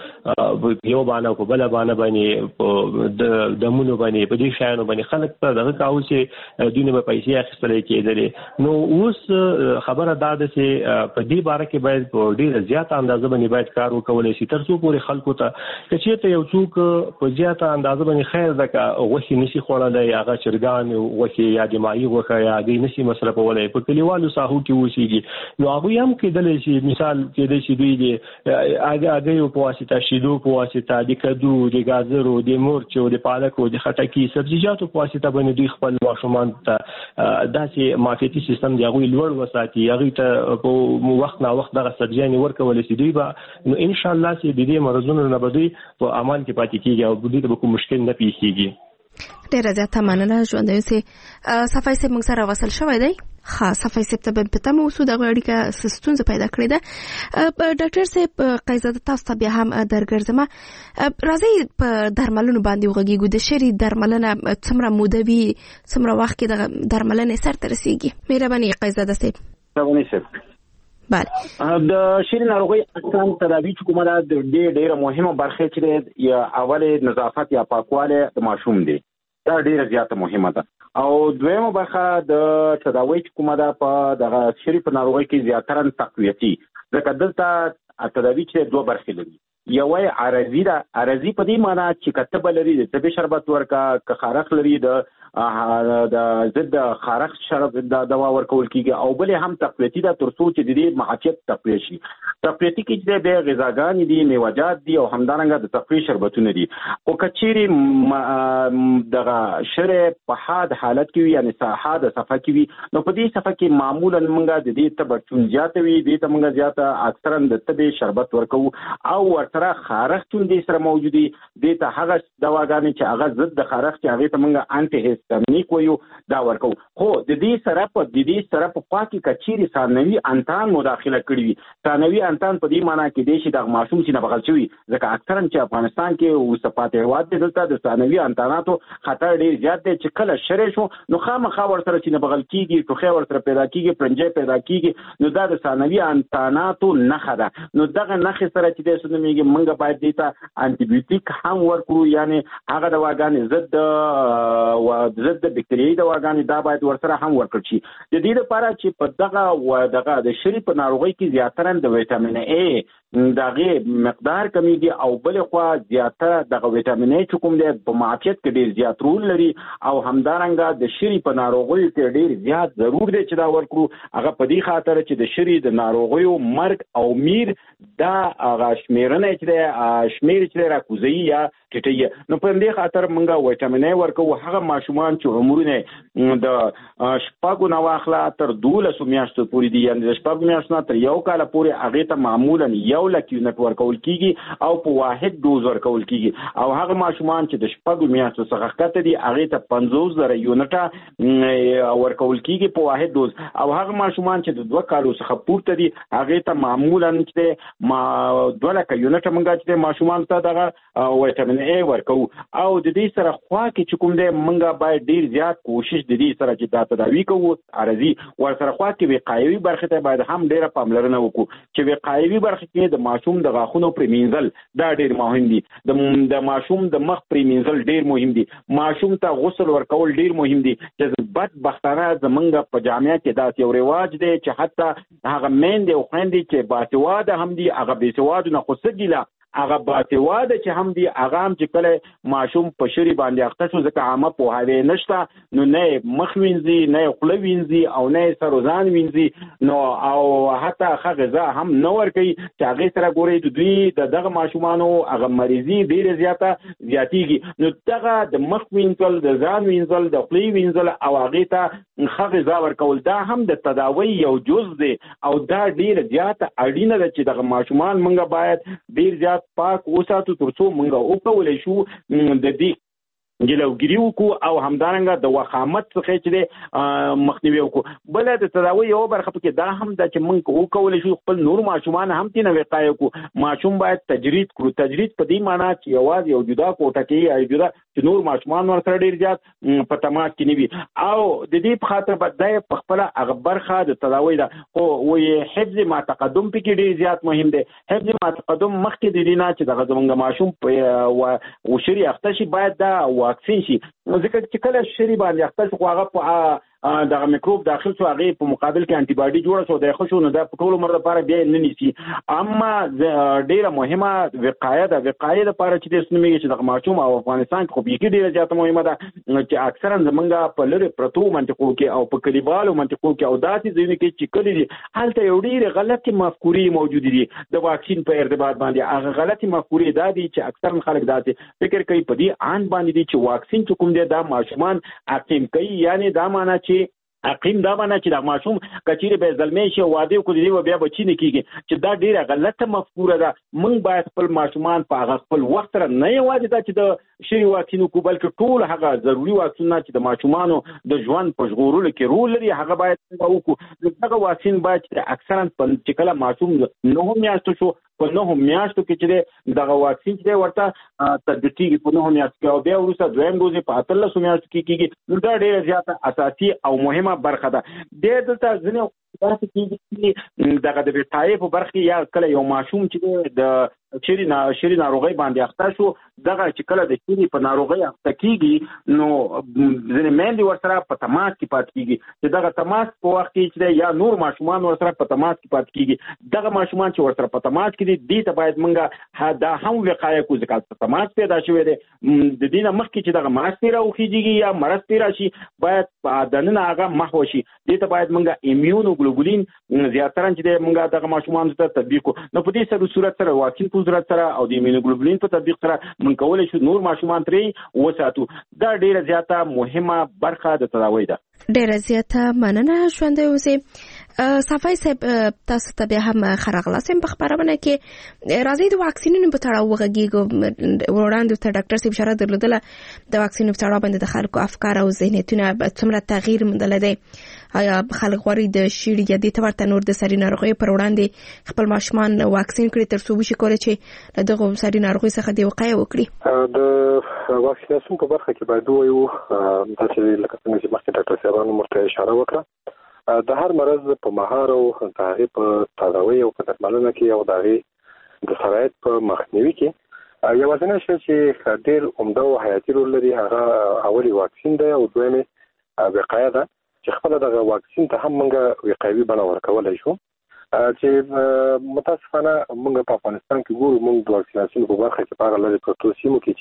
په یو باندې په بل باندې په دمونو باندې په دې شایانو باندې خلک په دغه کاوه چې دونه په پیسې اخیستل کېدل. نو اوس خبره دا ده چې په دې باره کې باید په ډیره زیاته اندازه باندې باید کار وکول شي تر څو پورې خلکو ته چې ته یو څوک په زیاته اندازه باندې خیر دغه وحي نشي خورلای هغه چرګان وحي یا د ماهي وخه یا د نشي مصرفولای په کلیوالو ساحو کې وشيږي. نو هغه هم کېدل شي مثال کېدل شي دوی د هغه یو په واسطه شیدو په واسطه د کدو د غازرو د مرچ او د پالک او د خټکی سبزیجاتو په واسطه باندې دوی خپل ماشومان ته داسې معافیتي سیستم دی هغه لوړ وساتي هغه ته په وخت نه وخت دغه سبزیان ورکول شي دوی به نو ان شاء الله چې د دې مرزونو نه بدوي په عمل کې پاتې کیږي او دوی ته کوم مشکل نه پیښیږي. ډیره زیاته مننه ژوندوي سي صفای سي موږ سره وصل شوی دی. صفای سي ته په تمه اوسو د اړیکه سستون پیدا کړی ده. ډاکټر سي قیزاده تاسو ته بیا هم درګرځم. راځي په درملونو باندې وغږیږو. د شری درملنه څومره مودوي څومره وخت کې د درملنې سر ته رسیږي؟ مهرباني قیزاده سي. مهرباني سي. بله د شری ناروغي اصلا تداوی چې کومه ده ډیره مهمه برخه چې یا اوله نظافت یا پاکواله د ماشوم دی دا ډیره زیاته مهمه ده. او دویمه برخه د تداوی چې کومه ده په دغه شری په ناروغي کې زیاتره تقویتی ځکه دلته تداوی چې دوه برخې لري. یوه عارضی ده. عارضی په دې معنی چې کتب لري د طبي شربت ورکا که خارخ لري د ضد خارخ شربت د دوا ورکول کیږي او بل هم تقویتی ده تر څو چې د دې معافیت تقویه شي. تقویتی کې چې به غذاګان دي میوجات دي او همدارنګه د تقویه شربتونه دي. او کچيري دغه شری په حاد حالت کې یعنی صحه د صفه کې وي نو په دې صفه کې معمولا موږ د دې تبرچون زیاته وي دې ته موږ زیاته اکثرا د طبي شربت ورکو او ورسره خارخ چون دې سره موجودي دې ته هغه دواګانې چې هغه ضد د خارخ چې هغه ته موږ انټي هیستامینیک وایو دا ورکو. خو د دې سره په پاکي کچيري ثانوي انتان مداخله کړی وي. ثانوي انتان په دې معنی کې دې چې د ماشوم چې نه بغل شوی ځکه اکثرا چې افغانستان کې او صفات هواد دلته د ثانوي انتاناتو خطر ډیر زیات دی چې کله شری شو نو خامخا ورسره چې نه بغل کیږي ټوخه ورسره پیدا کیږي پرنجه پیدا کیږي نو دا د ثانوي انتاناتو نخه ده. نو دغه نخه سره چې د سنميږي موږ باید دیتا انټي بیوټیک هم ورکړو یعنی هغه دواګانې ضد بکټریايي دواګانې دا باید ورسره هم ورکړل شي. د دې لپاره چې په دغه د شری په ناروغي کې زیاتره د وټامین A دغه مقدار کمیږي او بل خو زیاتره دغه وټامین A چې کوم دی په معافیت کې ډیر زیات رول لري او همدارنګه د شری په ناروغي کې ډیر زیات ضرور دی چې دا ورکړو. هغه په دې خاطر چې د شری د ناروغیو مرګ او میر دا هغه شمیرنه چې شمیر چې راکوزي یا ټټي نو په دې خاطر موږ وټامین A ورکو. هغه ماشومان چې عمرونه د شپږو نو اخلا تر 12 میاشتو پورې دي یعنی د شپږ میاشتو تر یو کال پورې هغه ته معمولا 1,00,000 یونټ ورکول کیږي او په واحد ډوز ورکول کیږي او هغه ماشومان چې د شپږ میاشتو څخه کته دي هغه ته 50,000 یونټه ورکول کیږي په واحد ډوز او هغه ماشومان چې د 2 کالو څخه پورته دي هغه ته معمولا چې 2,00,000 یونټه منګه چې ماشومان ته دغه وټامین A ورکو او د دې سره خوا کې چې کوم دې منګه باید ډیر زیات کوشش د دې سره چې دا تداوی کوو ارزي ور سره خوا کې وقایوي برخه ته باید هم ډیره پاملرنه وکړو چې وقایوي برخه کې د ماشوم د غاښونو پریمینځل دا ډیر مهم دي د ماشوم د مخ پریمینځل ډیر مهم دي ماشوم ته غسل ورکول ډیر مهم دي چې بدبختانه زمونږ په جامعه کې دا یو رواج دی چې حتی هغه میندې او خویندې چې باسواده هم دي هغه بېسواده نه خوسګیلا هغه باسواده چې هم دي هغه هم چې کله ماشوم په شری باندې اخته شو ځکه عامه پوهاوی نشته نو نه مخ وینځي نه خوله وینځي او نه سروزان وینځي نو او حتی هغه غذا هم نه ورکوي چې هغه سره ګوري د دوی دغه ماشومانو هغه مریضي ډیره زیاتیږي نو دغه د مخ وینځل د ځان وینځل د خولې وینځل او هغه ته هغه غذا ورکول دا هم د تداوی یو جز دی او دا ډیره زیاته اړینه ده چې دغه ماشومان منګه باید ډیر زیات پاک وساتو ترڅو موږ وکولای شو د دې جلوګری وکړو او همدارنګه د وخامت څخه چې مخنیوي وکړو بل د تداوی یو برخه پکې دا هم د چې موږ وکولای شو خپل نور ماشومان هم تینه وقایه وکړو ماشوم باید تجرید کړو تجرید په دې معنی چې یواز یو جدا کوټه کې یا جدا چې نور ماشومان ورسره ډیر زیات په تماس کې نیوي او د دې په خاطر بدای په خپل هغه برخه د تداوی دا او وې حفظ ما تقدم پکې ډیر زیات مهم دی حفظ ما تقدم مخکې د دې نه چې دغه زمونږ ماشوم په وشري اخته شي باید دا واکسین شي ځکه چې کله شری باندې اخته شو هغه په دغه میکروب داخل شو هغه په مقابل کې انټي باډي جوړه شو د خوشو نه د ټول عمر لپاره بیا نه نیسي اما ډیره مهمه وقایه لپاره چې د سنمي چې د ماشوم او افغانستان خو به کې ډیره زیاته مهمه ده چې اکثرا زمونږ په لری پرتو منطقو کې او په کلیوالو منطقو کې او داسې ځینې کې چې کلی دي هلته یو ډیره غلطي مفکورې موجود دي د واکسین په ارتباط باندې هغه غلطي مفکورې دا دي چې اکثرا خلک داسې فکر کوي په دې ان باندې دي چې واکسین چې کوم دی دا ماشومان عقیم کوي یعنی دا معنی چې عقیم دا معنی چې د ماشوم کچېره به زلمی شي واده کو دی بیا بچی نه کیږي چې دا ډیره غلطه مفکوره ده موږ باید خپل ماشومان په هغه خپل وخت سره نه یوازې دا چې د شری واکسین کو بلکې ټول هغه ضروری واکسینونه چې د ماشومانو د ژوند په ژغورلو کې رول لري هغه باید وکړو دغه واکسین باید اکثرا چې کله ماشوم نه میاشتو شو په 9 میاشتو کې چې دغه واکسین چې ورته تدبیقي په 9 میاشتو کې او بیا وروسته دویم ډوز په 13 میاشتو کې کیږي دا ډیره زیاته اساسي او مهمه برخه ده د دلته ځنه تاسو کې دغه د وقایې په برخه یا کله یو ماشوم چې د شری ناروغي باندې اخته شو دغه چې کله د شری په ناروغي اخته کیږي نو ځنه مېندې ورسره په تماس کې پات کیږي چې دغه تماس په وخت کې چې یا نور ماشومان ورسره په تماس کې پات کیږي دغه ماشومان چې ورسره په تماس کې دي ته باید منګه دا هم وقایه کو ځکه په تماس پیدا شوی دی د دې مخکې چې دغه ماس پیرا وخیږي یا مرض پیرا شي باید دنه هغه محو شي دې ته باید منګه ایمیونوګلوبولین زیاتره چې منګه دغه ماشومان ته تطبیق نو په دې صورت سره واکسین په صورت سره او د ایمیونوګلوبولین په تطبیق سره من کولای شو نور ماشومان ترې وساتو دا ډیره زیاته مهمه برخه د تداوی ده ډیره زیاته مننه ژوندۍ اوسې صفای صاحب تاسو ته بیا هم خراغلاسم په خبرونه کې راځي د واکسینونو په تړاو وغږیږو وړاندې ته ډاکټر صاحب اشاره درلودله د واکسینونو په تړاو باندې د خلکو افکار او ذهنیتونه څومره تغییر موندلی دی آیا خلک غواړي د شیړې یا د تورته نور د ساري ناروغیو پر وړاندې خپل ماشومان واکسین کړي ترڅو وشي کولای چې له دغه ساري ناروغیو څخه د وقایه وکړي د واکسیناسیون په برخه کې باید وایو دا چې لکه څنګه چې مخکې ډاکټر صاحب مرته اشاره وکړه د هر مرض په مهار او د هغې په تداوی او په درملنه کې او د هغې د سرایت په مخنیوي کې یوازینی شی چې ډېر عمده او حیاتي رول لري هغه اولي واکسین دی او دویمې وقایه ده چې خپل دغه واکسین ته هم موږ وقایوي بڼه ورکولی شو چې متاسفانه موږ په افغانستان کې ګورو موږ د واکسیناسیون په برخه کې په هغه لرې پرتو سیمو کې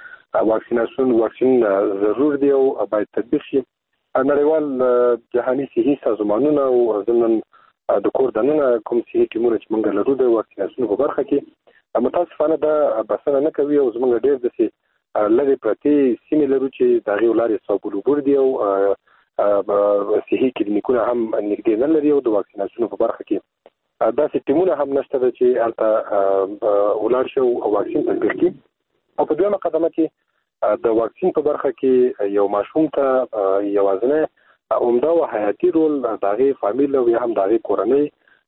چې واکسین ضرور دی او باید تطبیق شي نړیوال جهاني صحي سازمانونه او ضمن د کور دننه کوم صحي ټیمونه چې موږ لرو د واکسیناسیون په برخه کې متاسفانه دا بسنه نه کوي او زموږ ډېر داسې لرې پرتې سیمې لرو چې د هغې لارې صابولوبور دي او صحي کلینیکونه هم نږدې نه لري او د واکسیناسیونو په برخه کې دا سیستمونه هم نشته چې البته ولر شو او واکسین تطبیق کړي. او په دویمه قدمه کې د واکسین په برخه کې یو ماشوم ته یوازنه عمده او حیاتي رول دغه فامیل او هم دغه کورنۍ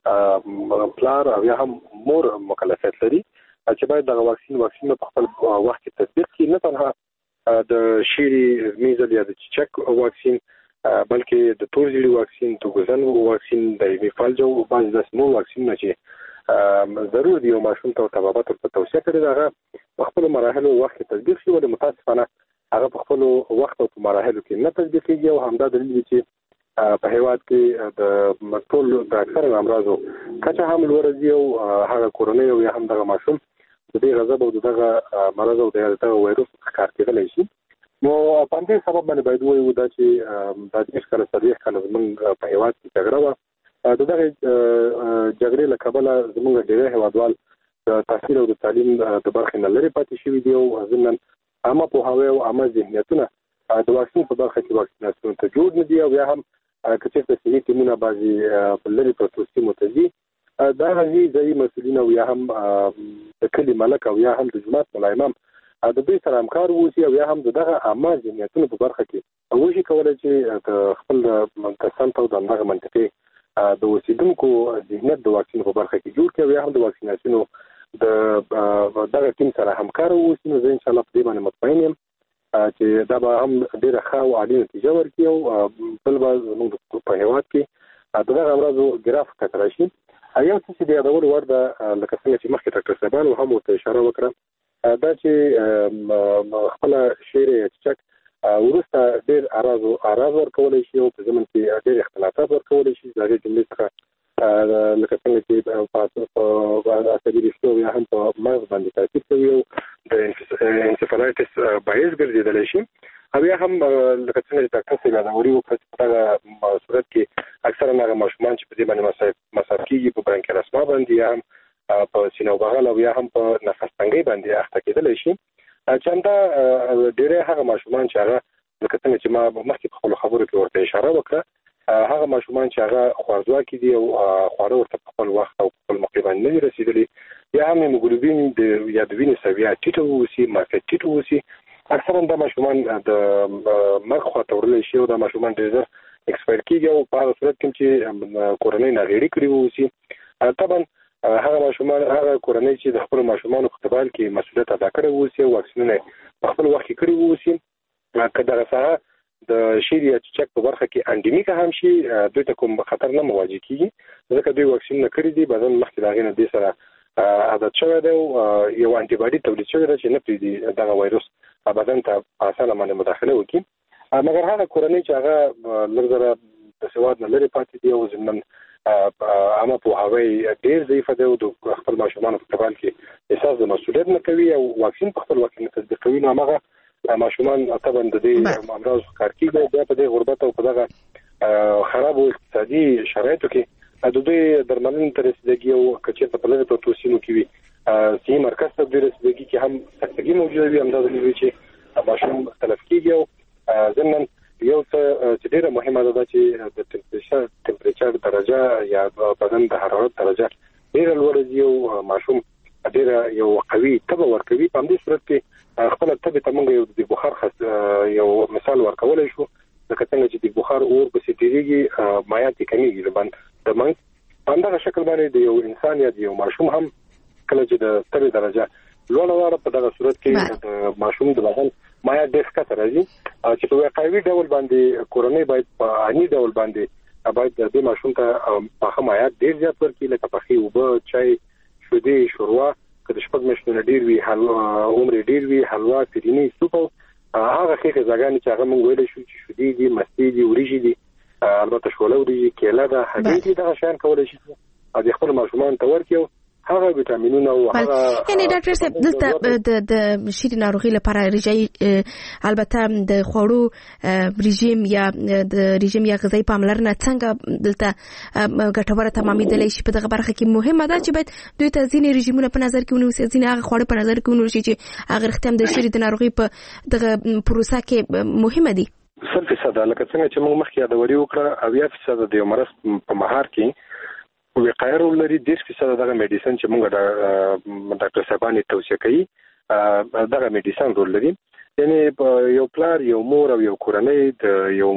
پلار او هم مور مکلفیت لري چې باید د واکسین په خپل وخت کې تطبیق کړي، نه تنها د شيري میزل یا د چیچک واکسین بلکې د تورزیړي واکسین، د ګوزن واکسین، د میفالجو او بعض د سمو واکسین چې ضروري دی او ماشوم ته طبابت په توصیه کړي دا په خپل مراحلو وخت تطبیق شي، ولې متاسفانه هغه په خپل وخت او په مراحلو کې نه تطبیق کیږي. او همدا دلیل دی چې په هیواد کې د مسؤل د اکثر امراضو کچه هم لوړ دی او هغه کورنۍ او هم دغه ماشوم د دې غضب او دغه مرض او دغه وایروس ښکار کېدلی شي. نو په دې سبب باندې باید وایو دا چې د دې کله صریح کله زمونږ په هیواد کې جګړه وه، دغه جګړې له کبله زمونږ ډېری هیوادوال د تحصیل او د تعلیم د برخې نه لرې پاتې شوي دي او ضمناً عامه پوهاوی او عامه ذهنیتونه د واکسین په برخه کې واکسیناسیون ته جوړ نه دي او یا هم که چېرته صحي ټیمونه بعضې په لرې پرتو سیمو ته ځي، دا غږي ځایي مسؤلین او یا هم د کلي ملک او یا هم د جومات ملا امام د دوی سره همکار واوسي او یا هم دغه عامه ذهنیتونو په برخه کې وشي کولی چې د خپل د سمت او دغه منطقې د اوسېدونکو ذهنیت د واکسین په برخه کې جوړ کړي او یا هم د واکسیناسیونو د دغه ټیم سره همکار واوسي. نو زه انشاءالله په دې باندې مطمئن یم چې دا به هم ډېره ښه او عالي نتیجه ورکړي او بل به زموږ په هیواد کې د دغه امراضو ګراف ښکته راشي. یو څه چې د یادولو وړ ده لکه څنګه چې مخکې ډاکټر صاحبانو هم ورته اشاره وکړه دا چې خپله شیر یا چیچک وروسته ډېر اعراض ورکولی شي او په ضمن کې ډېر اختلافات ورکولی شي. د هغې جملې څخه لکه څنګه چې په عصبي رشتو یا هم په مغز باندې تاثیر کوي او د انسفالایټس باعث ګرځېدلی شي. او یا هم لکه څنګه چې ډاکټر صاحب یادوري وکړه چې په دغه صورت کې اکثرا هغه ماشومان چې په دې باندې مصاب کېږي په برانکیال اسما باندې یا هم په سینه او بغل او یا هم په نفس تنګۍ باندې اخته کېدلی شي، چې همدا ډېری هغه ماشومان چې هغه لکه څنګه چې ما مخکې په خپلو خبرو کې ورته اشاره وکړه هغه ماشومان چې هغه خوارځواکي دي او خواړه ورته په خپل وخت او په خپل موقع باندې نه دي رسېدلي، یا هم هیموګلوبین یا د وینې سویه ټیټه واوسي، معافیت ټیټ واوسي، اکثرا دا ماشومان د مرګ خواته وړلی شي او دا ماشومان ډېر ژر ایکسپایر کېږي او په هغه صورت کې چې کورنۍ ناغېړي کړي واوسي. طبعا هغه ماشومان هغه کورنۍ چې د خپلو ماشومانو په قبال کې مسؤلیت ادا کړی واوسي او واکسینونه په خپل وخت کې کړي واوسي، که دغه ساحه د شیر یا چیچک په برخه کې انډیمیکه هم شي دوی ته کوم خطر نه مواجه کېږي ځکه دوی واکسینونه کړي دي، بدن مخکې د هغې نه دې سره عادت شوی دی او یو انټي باډي تولید شوی ده چې نه پرېږدي دغه وایروس بدن ته په اسانه باندې مداخله وکړي. مګر هغه کورنۍ چې هغه لږ زره د سواد نه لرې پاتې دي او ضمناً عامه پوهاوی ډېر ضعیفه دی او د خپل ماشومانو په قبال کې احساس د مسؤلیت نه کوي او واکسین په خپل وخت نه تطبیق کوي، نو هماغه ماشومان طبعا د دې امراض ښکار کېږي. بیا په دې غربت او په دغه خرابو اقتصادي شرایطو کې د دوی درملنې ته رسېدګي او که چېرته په لرې پرتو سیمو کې وي صحي مرکز ته دوی رسېدګي کې هم سختګي موجوده وي، همدا دلیل وي چې ماشوم تلف کېږي. او ضمناً یو څه چې ډېره مهمه ده چې د ټمپریچر درجه یا بدن د حرارت درجه ډېره لوړه ځي او ماشوم ډېره یو قوي تبه ورکوي. په همدې صورت کې خپله تبې ته موږ یو د بخار یو مثال ورکولی شو، لکه څنګه چې د بخار اور پسې تېرېږي مایعات یې کمیږي د منځ، په همدغه شکل باندې د یو انسان یا د یو ماشوم هم کله چې د تبې درجه لوړه واره په دغه صورت کې د ماشوم د بدن مایعات ډېر ښکته راځي چې په وقایوي ډول باندې کورنۍ باید په عیني ډول باندې باید د دې ماشوم ته پاخه مایعات ډېر زیات ورکړي، لکه پخې اوبه، چای، شیدې، شوروا، که د شپږ میاشتو نه ډېر وي، عمر یې ډېر وي، حلوا، فریني، سوپ او هغه ښې غذاګانې چې هغه موږ ویلی شو چې شیدې دي، مستې دي، وریژې دي، البته شوله وریژې، کیله ده، هګۍ دي، دغه شیان کولی شي او د خپلو ماشومانو ته ورکړي. هغه ویټامینونه او هغه یعنی ډاکټر صاحب دلته د شیرین ناروغي لپاره رژیم البته د خوړو رژیم یا د رژیم یا غذایی پاملرنه څنګه دلته ګټوره تمامېدلی شي په دغه برخه کې مهمه ده چې باید دوی ته ځینې رژیمونه په نظر کې ونیول شي، ځینې هغه خواړه په نظر کې ونیول شي چې هغه رښتیا هم د شیرین ناروغي په دغه پروسه کې مهمه دي. 100% لکه څنګه چې موږ مخکې یادوري وکړه 80% د یو مرض په مهار کې وقایه رول لري. 10% دغه میډیسن چې موږ د ډاکټر صاحبانه توصیه کوي دغه میډیسن رول لري. یعنی یو پلار یو مور او یو کورنۍ د یو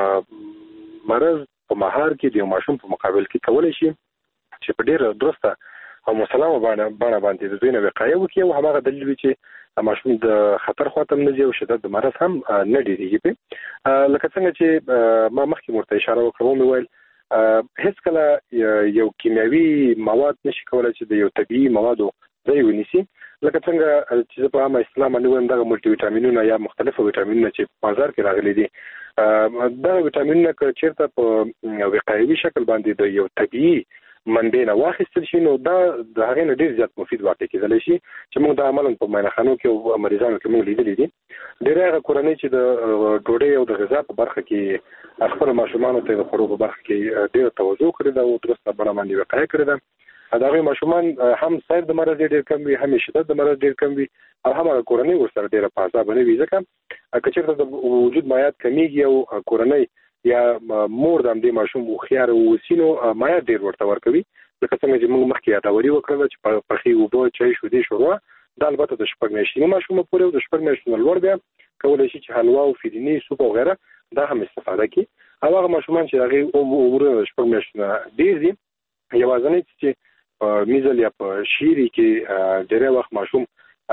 مرض په مهار کې د یو ماشوم په مقابل کې کولای شي چې په ډیره درسته او مسلمه باندې د دوی نه وقایه وکړي او هغه دلیل وي چې ماشوم د خطر خواته نه ځي او شدت د مرض هم نه ډیریږي. لکه څنګه چې ما مخکې مرته اشاره وکړم ویل هیڅ کله یو کیمیاوي مواد نشي کولای چې د یو طبيعي موادو ځای ونیسي. لکه څنګه چې په عامه اسلام باندې وایي دغه ملټي ویټامینونه یا مختلفو ویټامینونه چې په بازار کې راغلي دي دا ویټامینونه چې چیرته په وقایوي شکل باندې د یو طبيعي منبع نه واخیستل شي نو دا د هغې نه ډېر زیات مفید واقع کېدلی شي چې موږ دا عملاً په معاینخانو کې او مریضانو کې موږ لیدلي دي. ډېری هغه کورنۍ چې د ډوډۍ او د غذا په برخه کې خپل ماشومانو ته د خوړو په برخه کې ډېره توجه کړې ده او درسته بڼه باندې وقایه کړې ده. د هغوی ماشومان هم سایر د مرض ډېر کم وي هم شدت د مرض ډېر کم وي او هم هغه کورنۍ ورسره ډېره په عذابه نه وي ځکه که چېرته د وجود مایعات کمیږي او کورنۍ یا مور د همدې ماشوم هوښیار واوسي نو مایعات ډېر ورته ورکوي. لکه څنګه چې موږ مخکې یادوري وکړله چې په پخې اوبه چای شیدې شوروا دا البته د 6 میاشتې ماشوم پورې او د 6 میاشتې لوړ بیا کولی شي چې حلوا او فیدیني سوپ او غیره دا هم استفاده کړي. او هغه ماشومان چې هغې عمرونه د 6 میاشتې ډېر دي یوازینی چې په میزل یا په شیري کې ډېری وخت ماشوم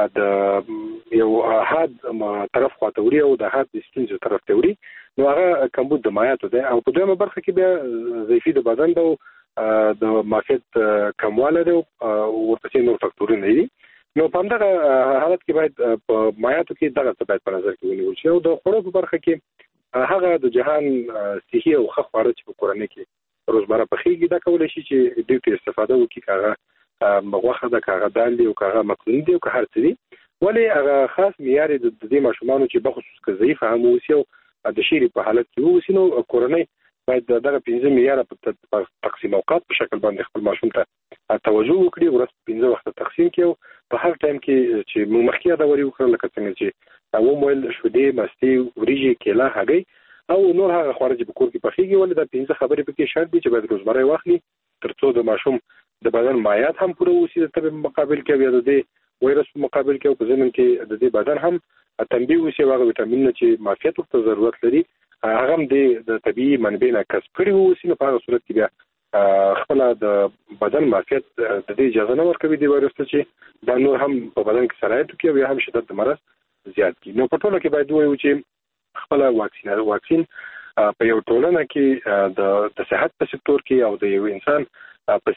د یو حد طرف خواته وړي او د حد د ستونزې طرف ته وړي نو هغه کمبود د مایعاتو دی. او په دویمه برخه کې بیا ضعیفي د بدن ده د معافیت کمواله ده او ورپسې نور فاکتورونه دي. نو په همدغه حالت کې باید په مایعاتو کې دغه څه باید په نظر کې ونیول شي. او د خوړو په برخه کې هغه د جهان صحي او ښه خواړه چې په کورنۍ کې روزمره پخېږي دا کولی شي چې ډېر ترې استفاده وکړي که هغه غوښه ده که هغه دال دي او که هغه مکروني دي او که هر څه دي. ولې هغه خاص معیار د دې ماشومانو چې بخصوص که ضعیفه هم واوسي او د شیرې په حالت کې واوسي نو کورنۍ باید دغه 15 معیاره په تقسیم اوقات په شکل باندې خپل ماشوم ته توجه وکړي. ورځ په 15 وخته تقسیم کړي او په هر ټایم کې چې موږ مخکې یادوري وکړل لکه څنګه چې ومویل شودې مستې وریجې کیله هګۍ او نور هغه خواړه چې په کور کې پخېږي. ولې دا 15 خبرې پکې شرط دي چې باید روزمره واخلي تر څو د ماشوم د بدن مایعات هم پوره اوسي د تبې په مقابل کې او یا د دې وایرس په مقابل کې او په ضمن کې د دې بدن هم تنبیه اوسي هغه ویټامینونه چې معافیت ورته ضرورت لري هغه هم د طبيعي منبع نه کسب کړي اوسي. نو په هغه صورت کې بیا خپل د بدن معافیت د دې اجازه نه ورکوي د وایرس ته چې دا نور هم په بدن کې سرایت وکړي او یا هم شدت د مرض زیات کړي. نو په ټوله کې باید ووایو چې خپل واکسین په یو ټولنه کې د صحت په سکتور کې او د یو انسان په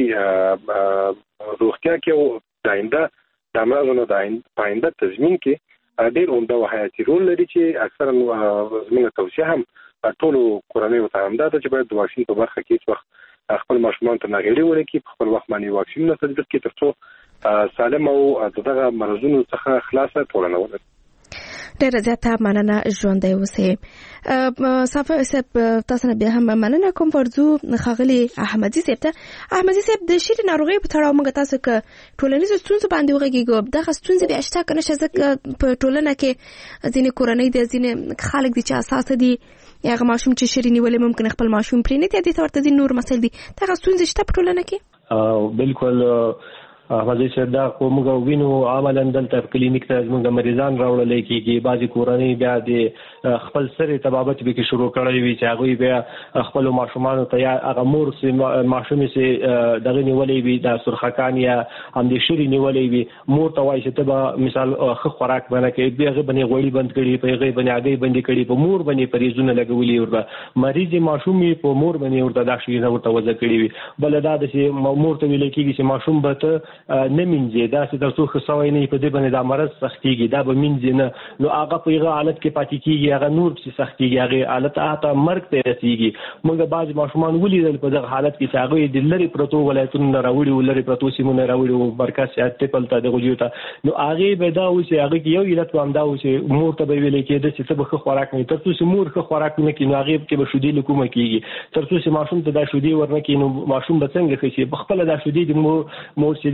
صحي روغتیا کې او د آینده د امراضونو د آینده تضمین کې ډېر عمده او حیاتي رول لري چې اکثرا زموږ توصیه هم ټولو کورنیو ته همدا ده چې باید د واکسین په برخه کې هیڅ وخت خپل ماشومان ته ناغېړي ونه کړي په خپل وخت باندې واکسینونه تطبیق کړي تر څو سالم او دغه مرضونو څخه خلاصه ټولنه ولري. ډېره زیاته مننه ژوندی اوسئ. صافی صاحب تاسو نه بیا هم مننه کوم ورځو ښاغلي احمدي صاحب ته. احمدي صاحب د شیرې ناروغۍ په تړاو موږ تاسو که ټولنیزو ستونزو باندې وغږیږو دغه ستونزې بیا شته که نشته ځکه په ټولنه کې ځینې کورنۍ دي ځینې خلک دي چې اساسه دي هغه ماشوم چې شیرې نیولې ممکن خپل ماشوم پرې نه دي ورته ځینې نور مسایل دي دغه ستونزې شته په ټولنه کې. بالکل حاضر شه دا کومه وینو عملاً دلته کلینیک ته موږ مریضان راوړل کېږي بعضی کورنۍ بیا د خپل سره تبابت به کې شروع کړی وي چې هغه بیا خپل ماشومان ته یا هغه مور سي ماشومې سي دغه نیولې وي د سرخکان یا هم د شری نیولې وي مور ته وایي چې ته مثال خو خوراک باندې کې بیا باندې غوړي بند کړي په هغه باندې هغه باندې کړي په مور باندې پریزونه لګولي ورته مریض ماشومې په مور باندې ورته دا شي نه ورته وځ کړي وي بل دا د مور ته ویل کېږي چې ماشوم به نه منځي دا چې تاسو خصوصي نه په دې باندې د مرض سختيږي دا به منځي نه نو هغه په هغه حالت کې پاتې کیږي هغه نور چې سختيږي هغه حالت ته مرګ ته رسیږي موږ بعض ماشومان ولیدل په دغه حالت کې چې هغه د لری پروتو ولایتونو راوړي ولري پروتو سیمونه راوړي مرکز صحت ټیپل ته دغه جوړه نو هغه به دا و چې هغه یو علت وام دا و چې مور ته به ویل کېده چې ته به خوراک نه ترڅو چې مور خوراک نه کینو هغه کې به شودي لکومه کیږي ترڅو چې ماشوم ته دا شودي ورنه کینو ماشوم به څنګه شي په خپل دا شودي د مور چې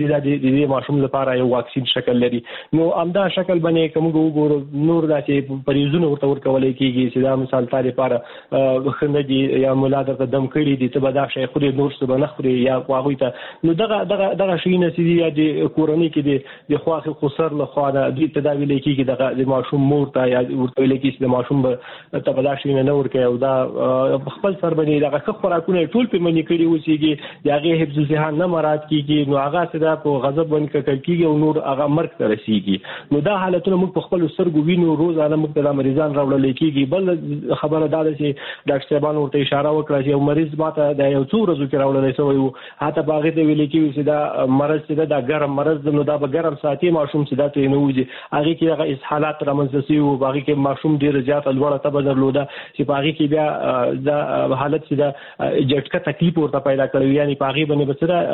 د دې ماشوم لپاره یو واکسین شکل لري. نو امدا شکل باندې کوم وګورو نور داسې پریزونه ورته ورکول کیږي چې دا مثال تاسو لپاره خندجی یا مولا درته دم کړی دي ته به دا شي خوري نور څه به نه خوري یا واغوي ته نو دغه شي نه سي یا د کورنۍ کې د خواخ خسر له خوا د تداوی لیکي دغه د ماشوم مور ته یا ورته لیکي چې د ماشوم ته به دا شي نه ورکي او دا خپل سر باندې دغه څه خوراکونه ټول په منی کړی وسیږي دغه حفظ ذهن نه مراد کیږي نو هغه صدا په غضب باندې کټل کیږي او نور هغه مرګ ته رسیږي. نو دا حالتونه موږ په خپل سترګو وینو روزانه موږ د مریضان راوړل کیږي. بل خبره دا ده چې ډاکټر صاحبانو ورته اشاره وکړه چې یو مریض ماته د یو څو ورځې کې راوړل شوی وو هاته باغې ته ویل کیږي چې دا مرض چې دا ګرم مرض نو دا به ګرم ساتي ماشوم چې دا ته نه وځي هغه کې هغه اسهالات رامنځته شي او باغې کې ماشوم ډیر زیات لوړه تبه درلوده چې باغې کې بیا دا حالت چې دا جټکه تکلیف ورته پیدا کړی یعنی باغې باندې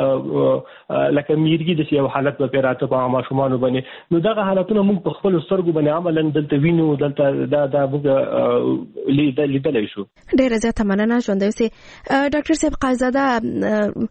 بسره لکه میرګي د یو حالت په پیراته په ماشومان باندې نو دا حالتونه موږ په خپل سترګو باندې عملاً دلته وینو دلته دا موږ لیدل شو. ډیر زیات مننه ژوند اوسې ډاکټر صاحب قاضاده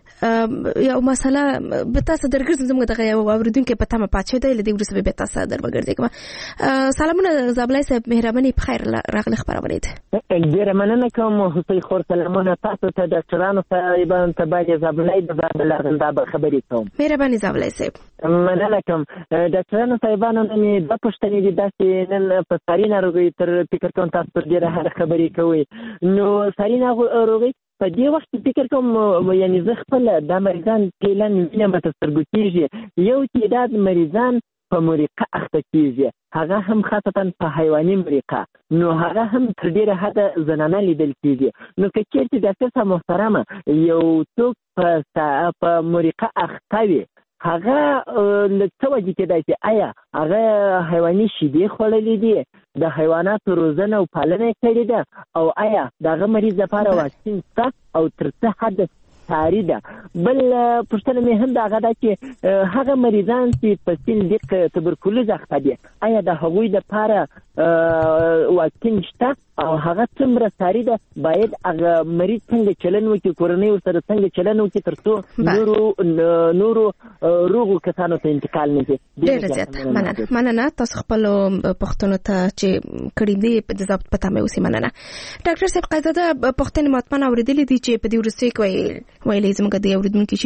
یو مسله به تاسو درګرځم زموږ دغه یو اوریدونکو په تمه پاتې دی لدی ورسره به تاسو دربګرځم. سلامونه زابلای صاحب مهرباني په خیر راغلی خبرونه ده. ډیر مننه کوم حسین خور سلامونه تاسو ته ډاکټرانو صاحبان ته باید زابلای د بل خبرې کوم. مهرباني زابلای صاحب. مننه کوم ډاکټرانو صاحبانو نن د پښتنې د داسې نن په ساري ناروغي تر فکر کوم تاسو پر ډیره خبرې کوي. نو ساري ناروغي په دې وخت فکر کوم یعنی زه خپل د مریضان پلان وینم په سترګو کېږي یو تعداد مریضان په مریقه اخته کېږي هغه هم خاصتا په حیواني مریقه نو هغه هم تر ډیره حده زنانه لیدل کېږي. نو که چېرته ډاکټر محترمه یو څوک په مریقه اخته وي هغه څه وجه کېدای شي آیا هغه حیواني شیدې خوړلې دي د حیواناتو روزنه او پالنه کړې ده او آیا دغه مریض لپاره واکسین شته او تر څه حد ساري ده. بل پوښتنه مې هم دا غواړم چې هغه مریضان چې په سیل د تبرکلوز اخته دي آیا د هغوی لپاره واکسین شته او هغه څومره ساري ده باید هغه مریض څنګه چلن وکړي کورنۍ ورسره څنګه چلن وکړي تر څو نورو روغو کسانو ته انتقال نه شي. ډېر زیات مننه تاسو خپل پښتنو ته چې کړي دي په ضبط پته مې اوسې مننه. ډاکټر صاحب قاضاده پښتنې مطمئن اوریدلې دي چې په دې ورسې ویلې زموږ د اوریدونکو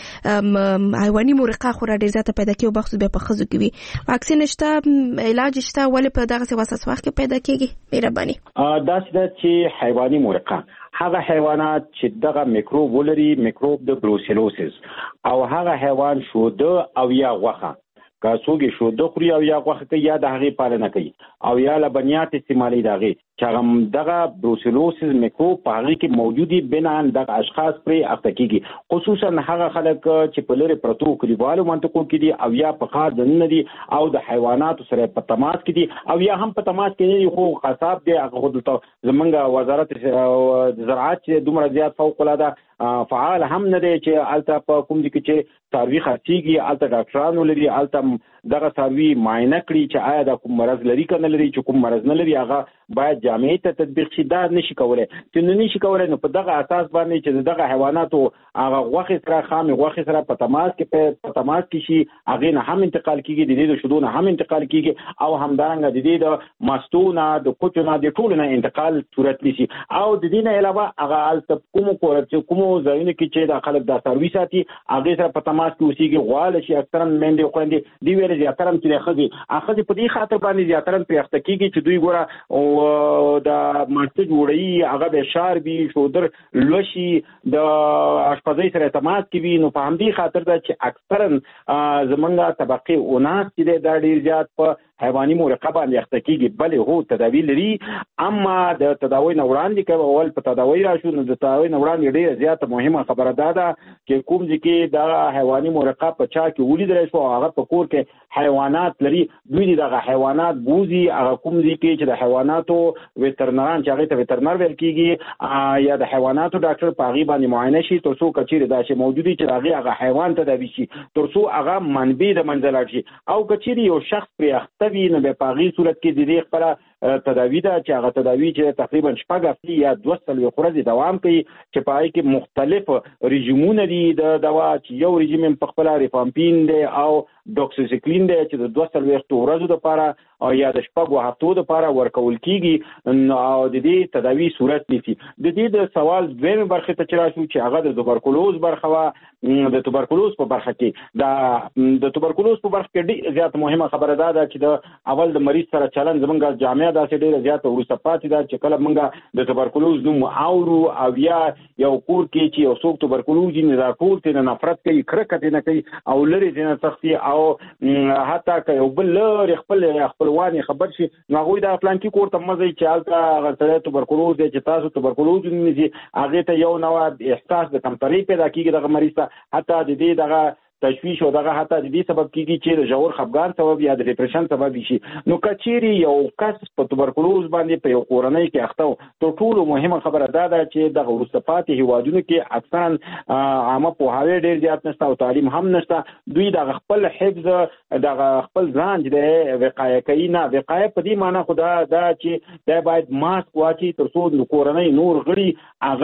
چې حیواني مورقه خورا ډېر زیاته پیدا کیږي او بخصوص به په خزو کې وي واکسین شته علاج شته ولې په دغه واساس وخت کې پیدا کیږي. مهرباني دا چې حیواني مورقه هغه حیوانات چې دغه میکروب ولري میکروب د بروسیلوسیس او هغه حیوان شوده او یا غوښه که څوک شوده خوري او یا غوښه کوي یا د هغې پالنه کوي او یا لبنیات استعمالي د هغې چې دغه بروسیلوسیس میکروب په هغې کې موجودي بنان دغه اشخاص پرې اخته کیږي خصوصا هغه خلک چې په لرې پرتو کلیوالو منطقو کې دي او یا په ښار ځایونه دي او د حیواناتو سره په تماس کې دي او یا هم په تماس کې دي خو قصاب دی هغه خو زمونږ وزارت زراعت چې دومره زیات فوق العاده فعال هم نه دی چې الته په کوم ځای کې چې څاروي خرڅېږي الته ډاکټران ولري الته دغه څاروي معاینه کړي چې آیا دا کوم مرض لري که نه لري چې کوم مرض نه لري هغه باید جامعي ته تطبیق شي. دا نشي کولی چې نشي کولی نو په دغه اساس باندې چې دغه حیواناتو هغه غوښې سره خامې غوښې سره په تماس کې شي هغې نه هم انتقال کېږي د دې د شیدو نه هم انتقال کېږي او همدارنګه د دې د مستو نه د کوچو نه د ټولو نه انتقال صورت نیسي او د دې نه علاوه هغه هلته کومو ځایونو کې چې د خلک دا څاروي ساتي هغې سره په تماس کې اوسېږي غواله شي اکثرا میندې خویندې دوی ویلې زیاتره چې د ښځې په دې خاطر باندې زیاتره پرې اخته کېږي چې دوی ګوره د ماسته جوړوي هغه به شار وي شودر لوشي د اشپزۍ سره تماس کې وي نو په همدې خاطر ده چې اکثرا زمونږ طبقې اوناس چې دی دا ډېر زیات په حیواني مورقه باندې اخته کېږي بلې هو تداوی لري اما د تداوی نه وړاندې که اول په تداوی راشو نو د تداوی نه وړاندې ډېره زیاته مهمه خبره دا ده چې کوم ځای کې دا حیواني مورقه په چا کې ولیدلی شو هغه په کور کې حیوانات لري دوی دغه حیوانات بوزي هغه کوم ځای کې چې د حیواناتو ویترنران چې هغې ته ویترنر ویل کېږي یا د حیواناتو ډاکټر په هغې باندې معاینه شي تر څو که چېرې داسې موجود وي چې د هغې هغه حیوان تداوي شي تر څو هغه منبع د منځه لاړ شي او که چېرې یو شخص پرې اخته وي نو بیا په هغې صورت کې د دې خپله تداوی ده چې هغه تداوی چې تقریبا 6 هفتې یا 200 ورځې دوام کوي چې پای کې مختلف رژیمونه دي د دوا چې یو رژیم په خپل ریفامپین دی او ډوکسیسیکلین دی چې د 200 ورځو لپاره او یا د 6 هفتو لپاره ورکول کیږي او د دې تداوی صورت نیسي. د دې د سوال دویمه برخه ته چې راشو چې هغه د توبرکلوز برخه وا د توبرکلوز په برخه کې د توبرکلوز په برخه کې ډېر زیات مهمه خبره ده چې د اول د مریض سره چلن زمونږ جامعه داسې ډېر زیات ورسته پاتې ده چې کله مونږ د توبرکلوز نوم اورو او یا یو کور کې چې یو څوک توبرکلوز نه راکول ته نفرت کوي کرکټ نه کوي او لري ځنه سختي او حتی که یو بل خپلوان خبر شي نو غوي د پلان کې کور ته مزه چې حالت غلطه توبرکلوز دی چې تاسو توبرکلوز نه هغه ته یو نوع احساس د کمترۍ پیدا کیږي د مریض ته حتی د دې دغه تشویش او دغه حتی د دې سبب کیږي چې د ژور خفګان سبب یا د ډیپریشن سبب شي. نو کچيري یو کس په توبرکلوز باندې په یو کورنۍ کې اخته ته ټول مهمه خبره ده چې د ورستپاتې هیوادونو کې اکثرا عامه پوهاوی ډیر زیات نشته او تعلیم هم نشته. دوی د خپل حفظ د خپل ځان د وقایه کوي نه وقایه په دې معنی خدا دا چې دا باید ماسک واچي تر څو د کورنۍ نور غړي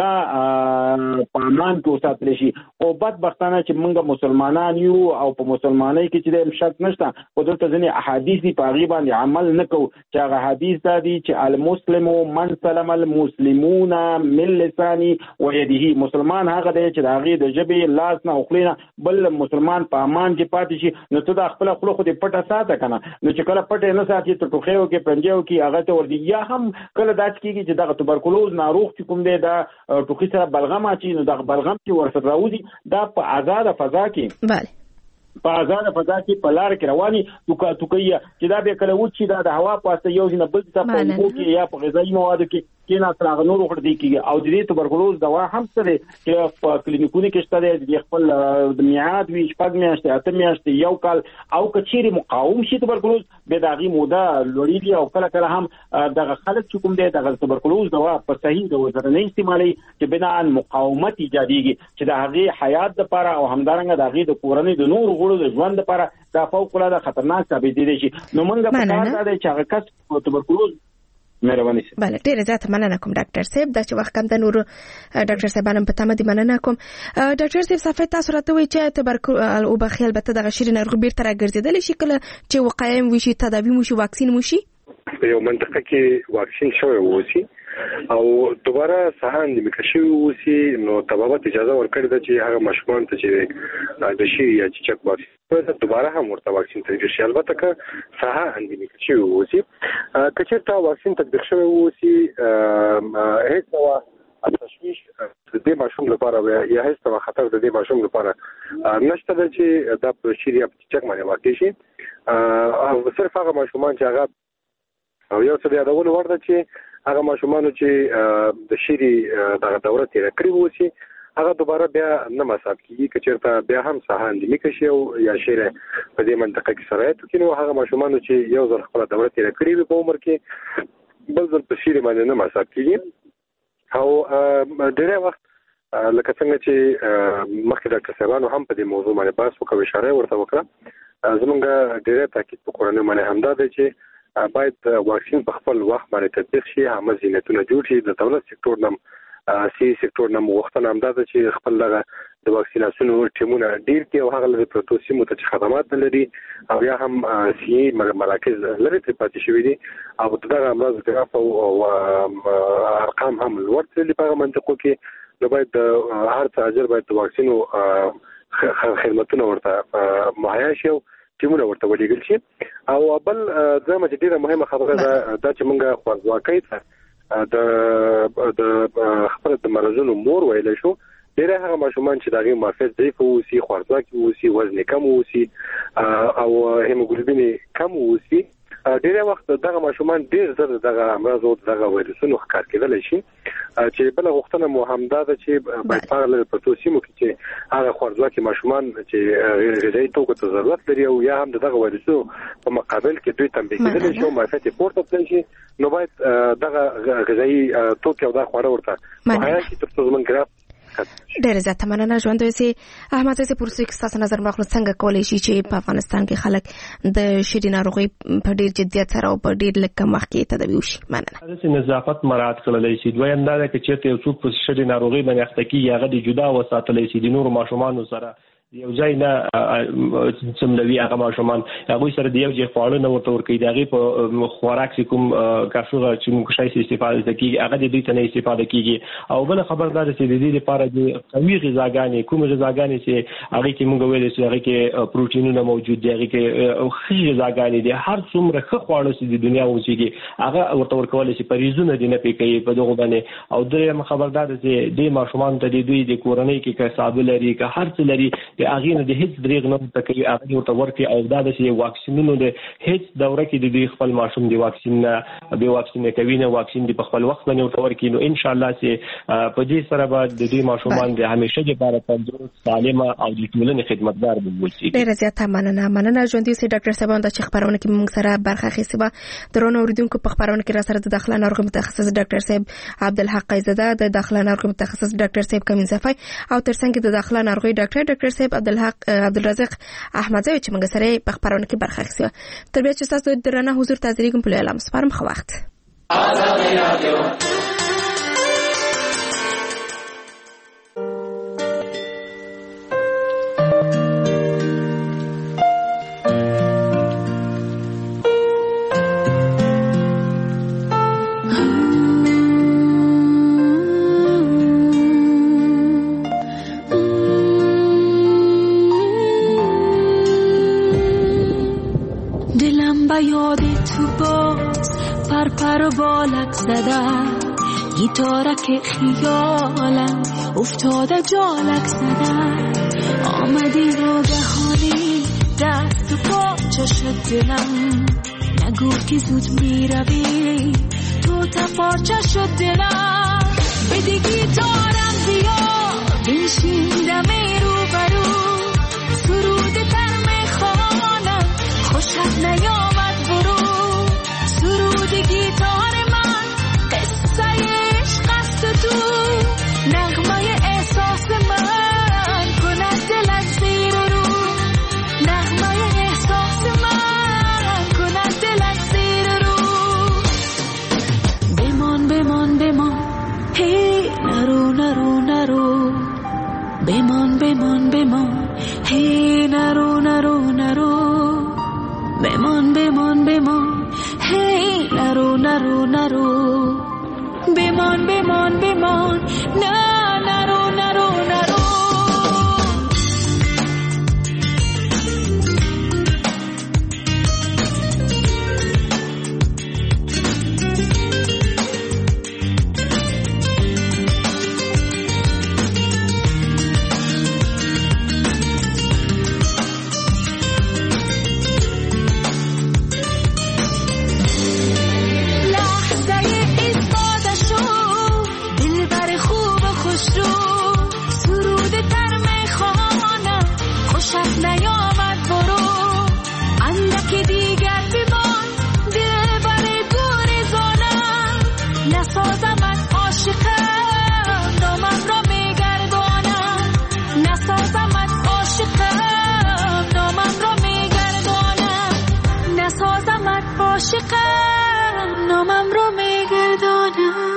هغه په امان کې وساتل شي. او بدبختانه چې موږ مسلمانان یو او په مسلمانۍ کې چې د شک نشته او دلته ځینې احادیث دي په هغې باندې عمل نه کوو چې هغه حدیث دا دي چې المسلم من سلم المسلمون من لسانه ويده. مسلمان هغه دی چې د هغې د ژبې لاس نه او خولې نه بل مسلمان په امان کې پاتې شي. نو ته د خپله خوله خو دې پټه ساته که نه نو چې کله پټه نه ساتي ته ټوخیو کې پنجیو کې هغه ته ورځي یا هم کله داسې کېږي چې دغه توبرکلوز ناروغ چې کوم دی دا ټوخي سره بلغم اچي نو دغه بلغم چې ورسره راوځي دا په آزاده فضا کې په آزاده فضا کې په لار کې رواني توکیه چې دا به کله وچی دا د هوا پاسته یو ځنه بل څه په اوبو کې یا په غذایي موادو کې نه تر هغه نور وخت دی کېږي. او د دې توبرکلوز دوا هم سره چې په کلینیکونو کې شته د خپل د میعاد وی شپږ میاشتې اته میاشتې یو کال او کچيري مقاوم شي توبرکلوز به داغي موده لوړیږي او کله کله هم دغه خلک چې کوم دی دغه توبرکلوز دوا په صحیح ډول سره نه استعمالي چې بنا مقاومت ایجاديږي چې د هغه حیات لپاره او همدارنګه د هغه د کورنۍ د نور غړو د ژوند لپاره دا فوق العاده خطرناک ثابت دي شي. نو موږ په کار دا چې هغه کس توبرکلوز مهرباني شي. بله ډیره زیاته مننه کوم ډاکټر صاحب دا چې وخت کم د نور ډاکټر صاحبانو په تمه دي مننه کوم. ډاکټر صاحب صفه تاسو راته وایي چې توبرکلوز او بخیل البته د غشیر ناروغي بیرته راګرځیدل شي کله چې وقایع وشي تداوی وشي واکسین وشي په یو منطقه کې واکسین شوی وسی او دوباره سهان د میکشي وسی نو طبابت اجازه ورکړه ده چې هغه مشمول ته چې د شي یا چې چک واکسین دوباره هم ورته واکسین تطبیق شي. البته که سهان د میکشي وسی کچې تا واکسین تطبیق شوی وسی هیڅ نوع تشویش د دې ماشوم لپاره یا هیڅ نوع خطر د دې ماشوم لپاره نشته ده چې دا په شي یا په چک باندې واقع شي. او صرف هغه ماشومان چې هغه او یو څه د یادولو وړ ده چې هغه ماشومان چې د شری دغه دوره تیر کړی وسی هغه دوباره بیا نه مصاب کیږي که چېرته بیا هم سهان د میکشي او یا شیر په دې منطقه کې سرایت وکړي نو هغه ماشومان چې یو ځل خپل دوره تیر کړی وي په عمر کې بل ځل په شیر باندې نه مصاب کیږي. او ډېر وخت لکه څنګه چې مخکې ډاکټر صاحبانو هم په دې موضوع باندې بحث وکړ اشاره ورته وکړه زمونږ ډېر تاکید په کورنۍ باندې همدا دی چې باید واکسین په خپل وخت باندې تطبیق شي. هم ځینتونه جوړ شي د دولت سکتور نم سی سکتور نم وختونه هم دا چې خپل دغه د واکسیناسیونو ټیمونه ډیر کې او هغه لري پروتو سیمو ته خدمات لري او یا هم سی مراکز لري چې پاتې شوی دي او دغه امراض ګراف او ارقام هم ورته لري په منطقو کې نو باید هر تاجر باید واکسینو خدماتونه ورته مهیا شي ټیمونه ورته وړيږي شي. او بل زموږ چې ډیره مهمه خبره ده چې موږ خوځواکۍ ته د خپل د مرزونو مور ویل شو ډیره هغه ماشومان چې دغه معافیت ضعیف ووسی خوځواکي ووسی وزن کم ووسی او هیموګلوبین کم ووسی ډیره وخت دغه ماشومان ډیر زر دغه امراض او دغه وایرسونو ښکار کېدل شي چې بل غوښتنه مو همدا ده چې باید په پروتو سیمو کې چې هغه خوځواکي ماشومان چې غذایی توکو ته ضرورت لري او یا هم دغه وایرسو په مقابل کې دوی تنبیه کېدل شي او معافیت پورته تللی شي نو باید دغه غذایی توکو او د خوړو ورته مهیا شي تر څو زمونږ ګراف برکت. ډېر زیات مننه ژوند وسی احمد زه پرسې کې تاسو نظر مخلص څنګه کولای شي چې په افغانستان کې خلک د شری ناروغي په ډېر جديت سره او په ډېر لږ وخت کې تداوي وشي؟ مننه. د نظافت مراعات کولای شي. دویم دا چې چیرته یو څوک په شری ناروغي باندې اخته کیږي هغه د جدا وساتلای شي د نور ماشومان سره یو ځای نه سملوي هغه ماشومان هغه سره د یو ځای خواړه نه ورته ورکړي دغه په خوراک کوم کافوره چې موږ شای استفاده کوي هغه د دې ته نه استفاده کیږي او بل خبردار چې د دې لپاره د قوي غذاګانې کوم غذاګانې چې هغه کې موږ ویل چې هغه کې پروتینونه موجود دي هغه کې خي غذاګانې دي هر څومره ښه خواړه چې د دنیا اوسېږي هغه ورته ورکول شي پریزونه دي نه پکې په دغه باندې او درې خبردار چې د ماشومان ته د دوی د کورنۍ کې کسب لري که هر څه لري هغه نه د هیڅ دریغ نه تکي هغه ورته ورکي او دا د واکسینونو د هیڅ دوره کې د خپل ماشوم دی واکسین به واکسین کوي نه واکسین دی په خپل وخت باندې ورته ورکي نو ان شاء الله چې په دې سره به د دې ماشومان د همیشه لپاره تندرست سالم او د ټولنې خدمتګار وي. ډېر زیات مننه ژوند وسی ډاکټر صاحب د خبرونه کې موږ سره برخه اخیسته به درونه اوریدونکو په خبرونه کې را سره د داخله ناروغي متخصص ډاکټر صاحب عبدالحق قیزاده د داخله ناروغي متخصص ډاکټر صاحب کمین صفای او ترڅنګ د داخله ناروغي ډاکټر صاحب عبدالرزاق احمدزی چې موږ سره په خبرونه کې برخه اخیسته. تر بیا چې تاسو د درنه حضور تازه کوم په اعلان سپارم خو وخت پرو بالک زدم گیتارک خیالم افتاده جالک زدم آمدی ناگهانی دست و پاچه شد دلم نگو که زود میروی تو تپارچه شد دلم بدی گیتارم بیا بنشیندم رو برو سرود تر میخوانم خوشت نیامد برو سرود گیتار من قصه عشق است تو نغمه احساس من کند دلت زیر رو نغمه احساس من کند دلت زیر رو بمان بمان بمان هی نرو نرو نرو بمان بمان بمان هی نرو نرو نرو بمان بمان بمان هی نرو نرو نرو بمان بمان بمان نه نرو نرو نرو عاشقم نامم رو میگردانم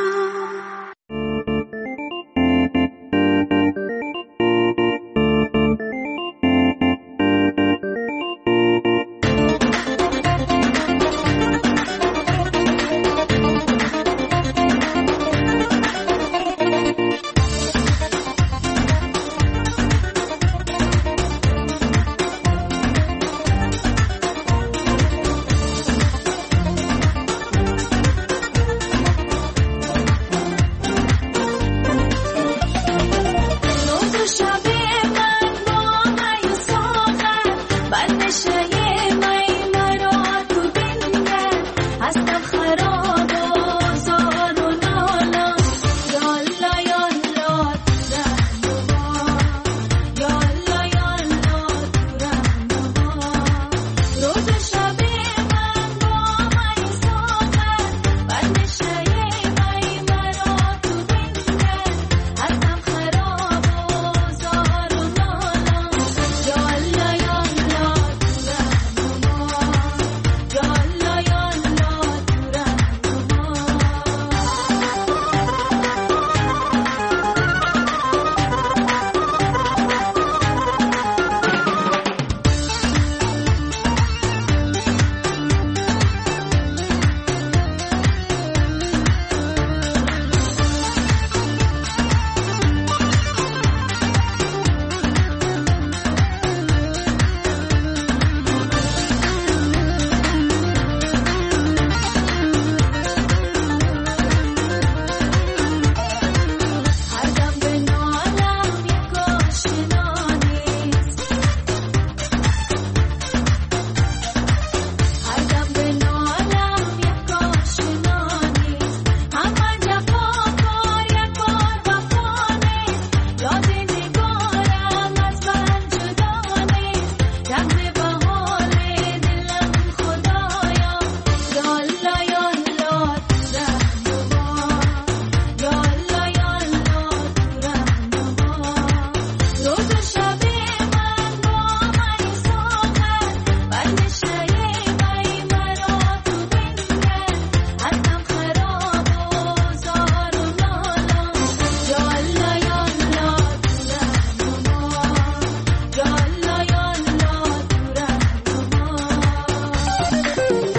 Thank you.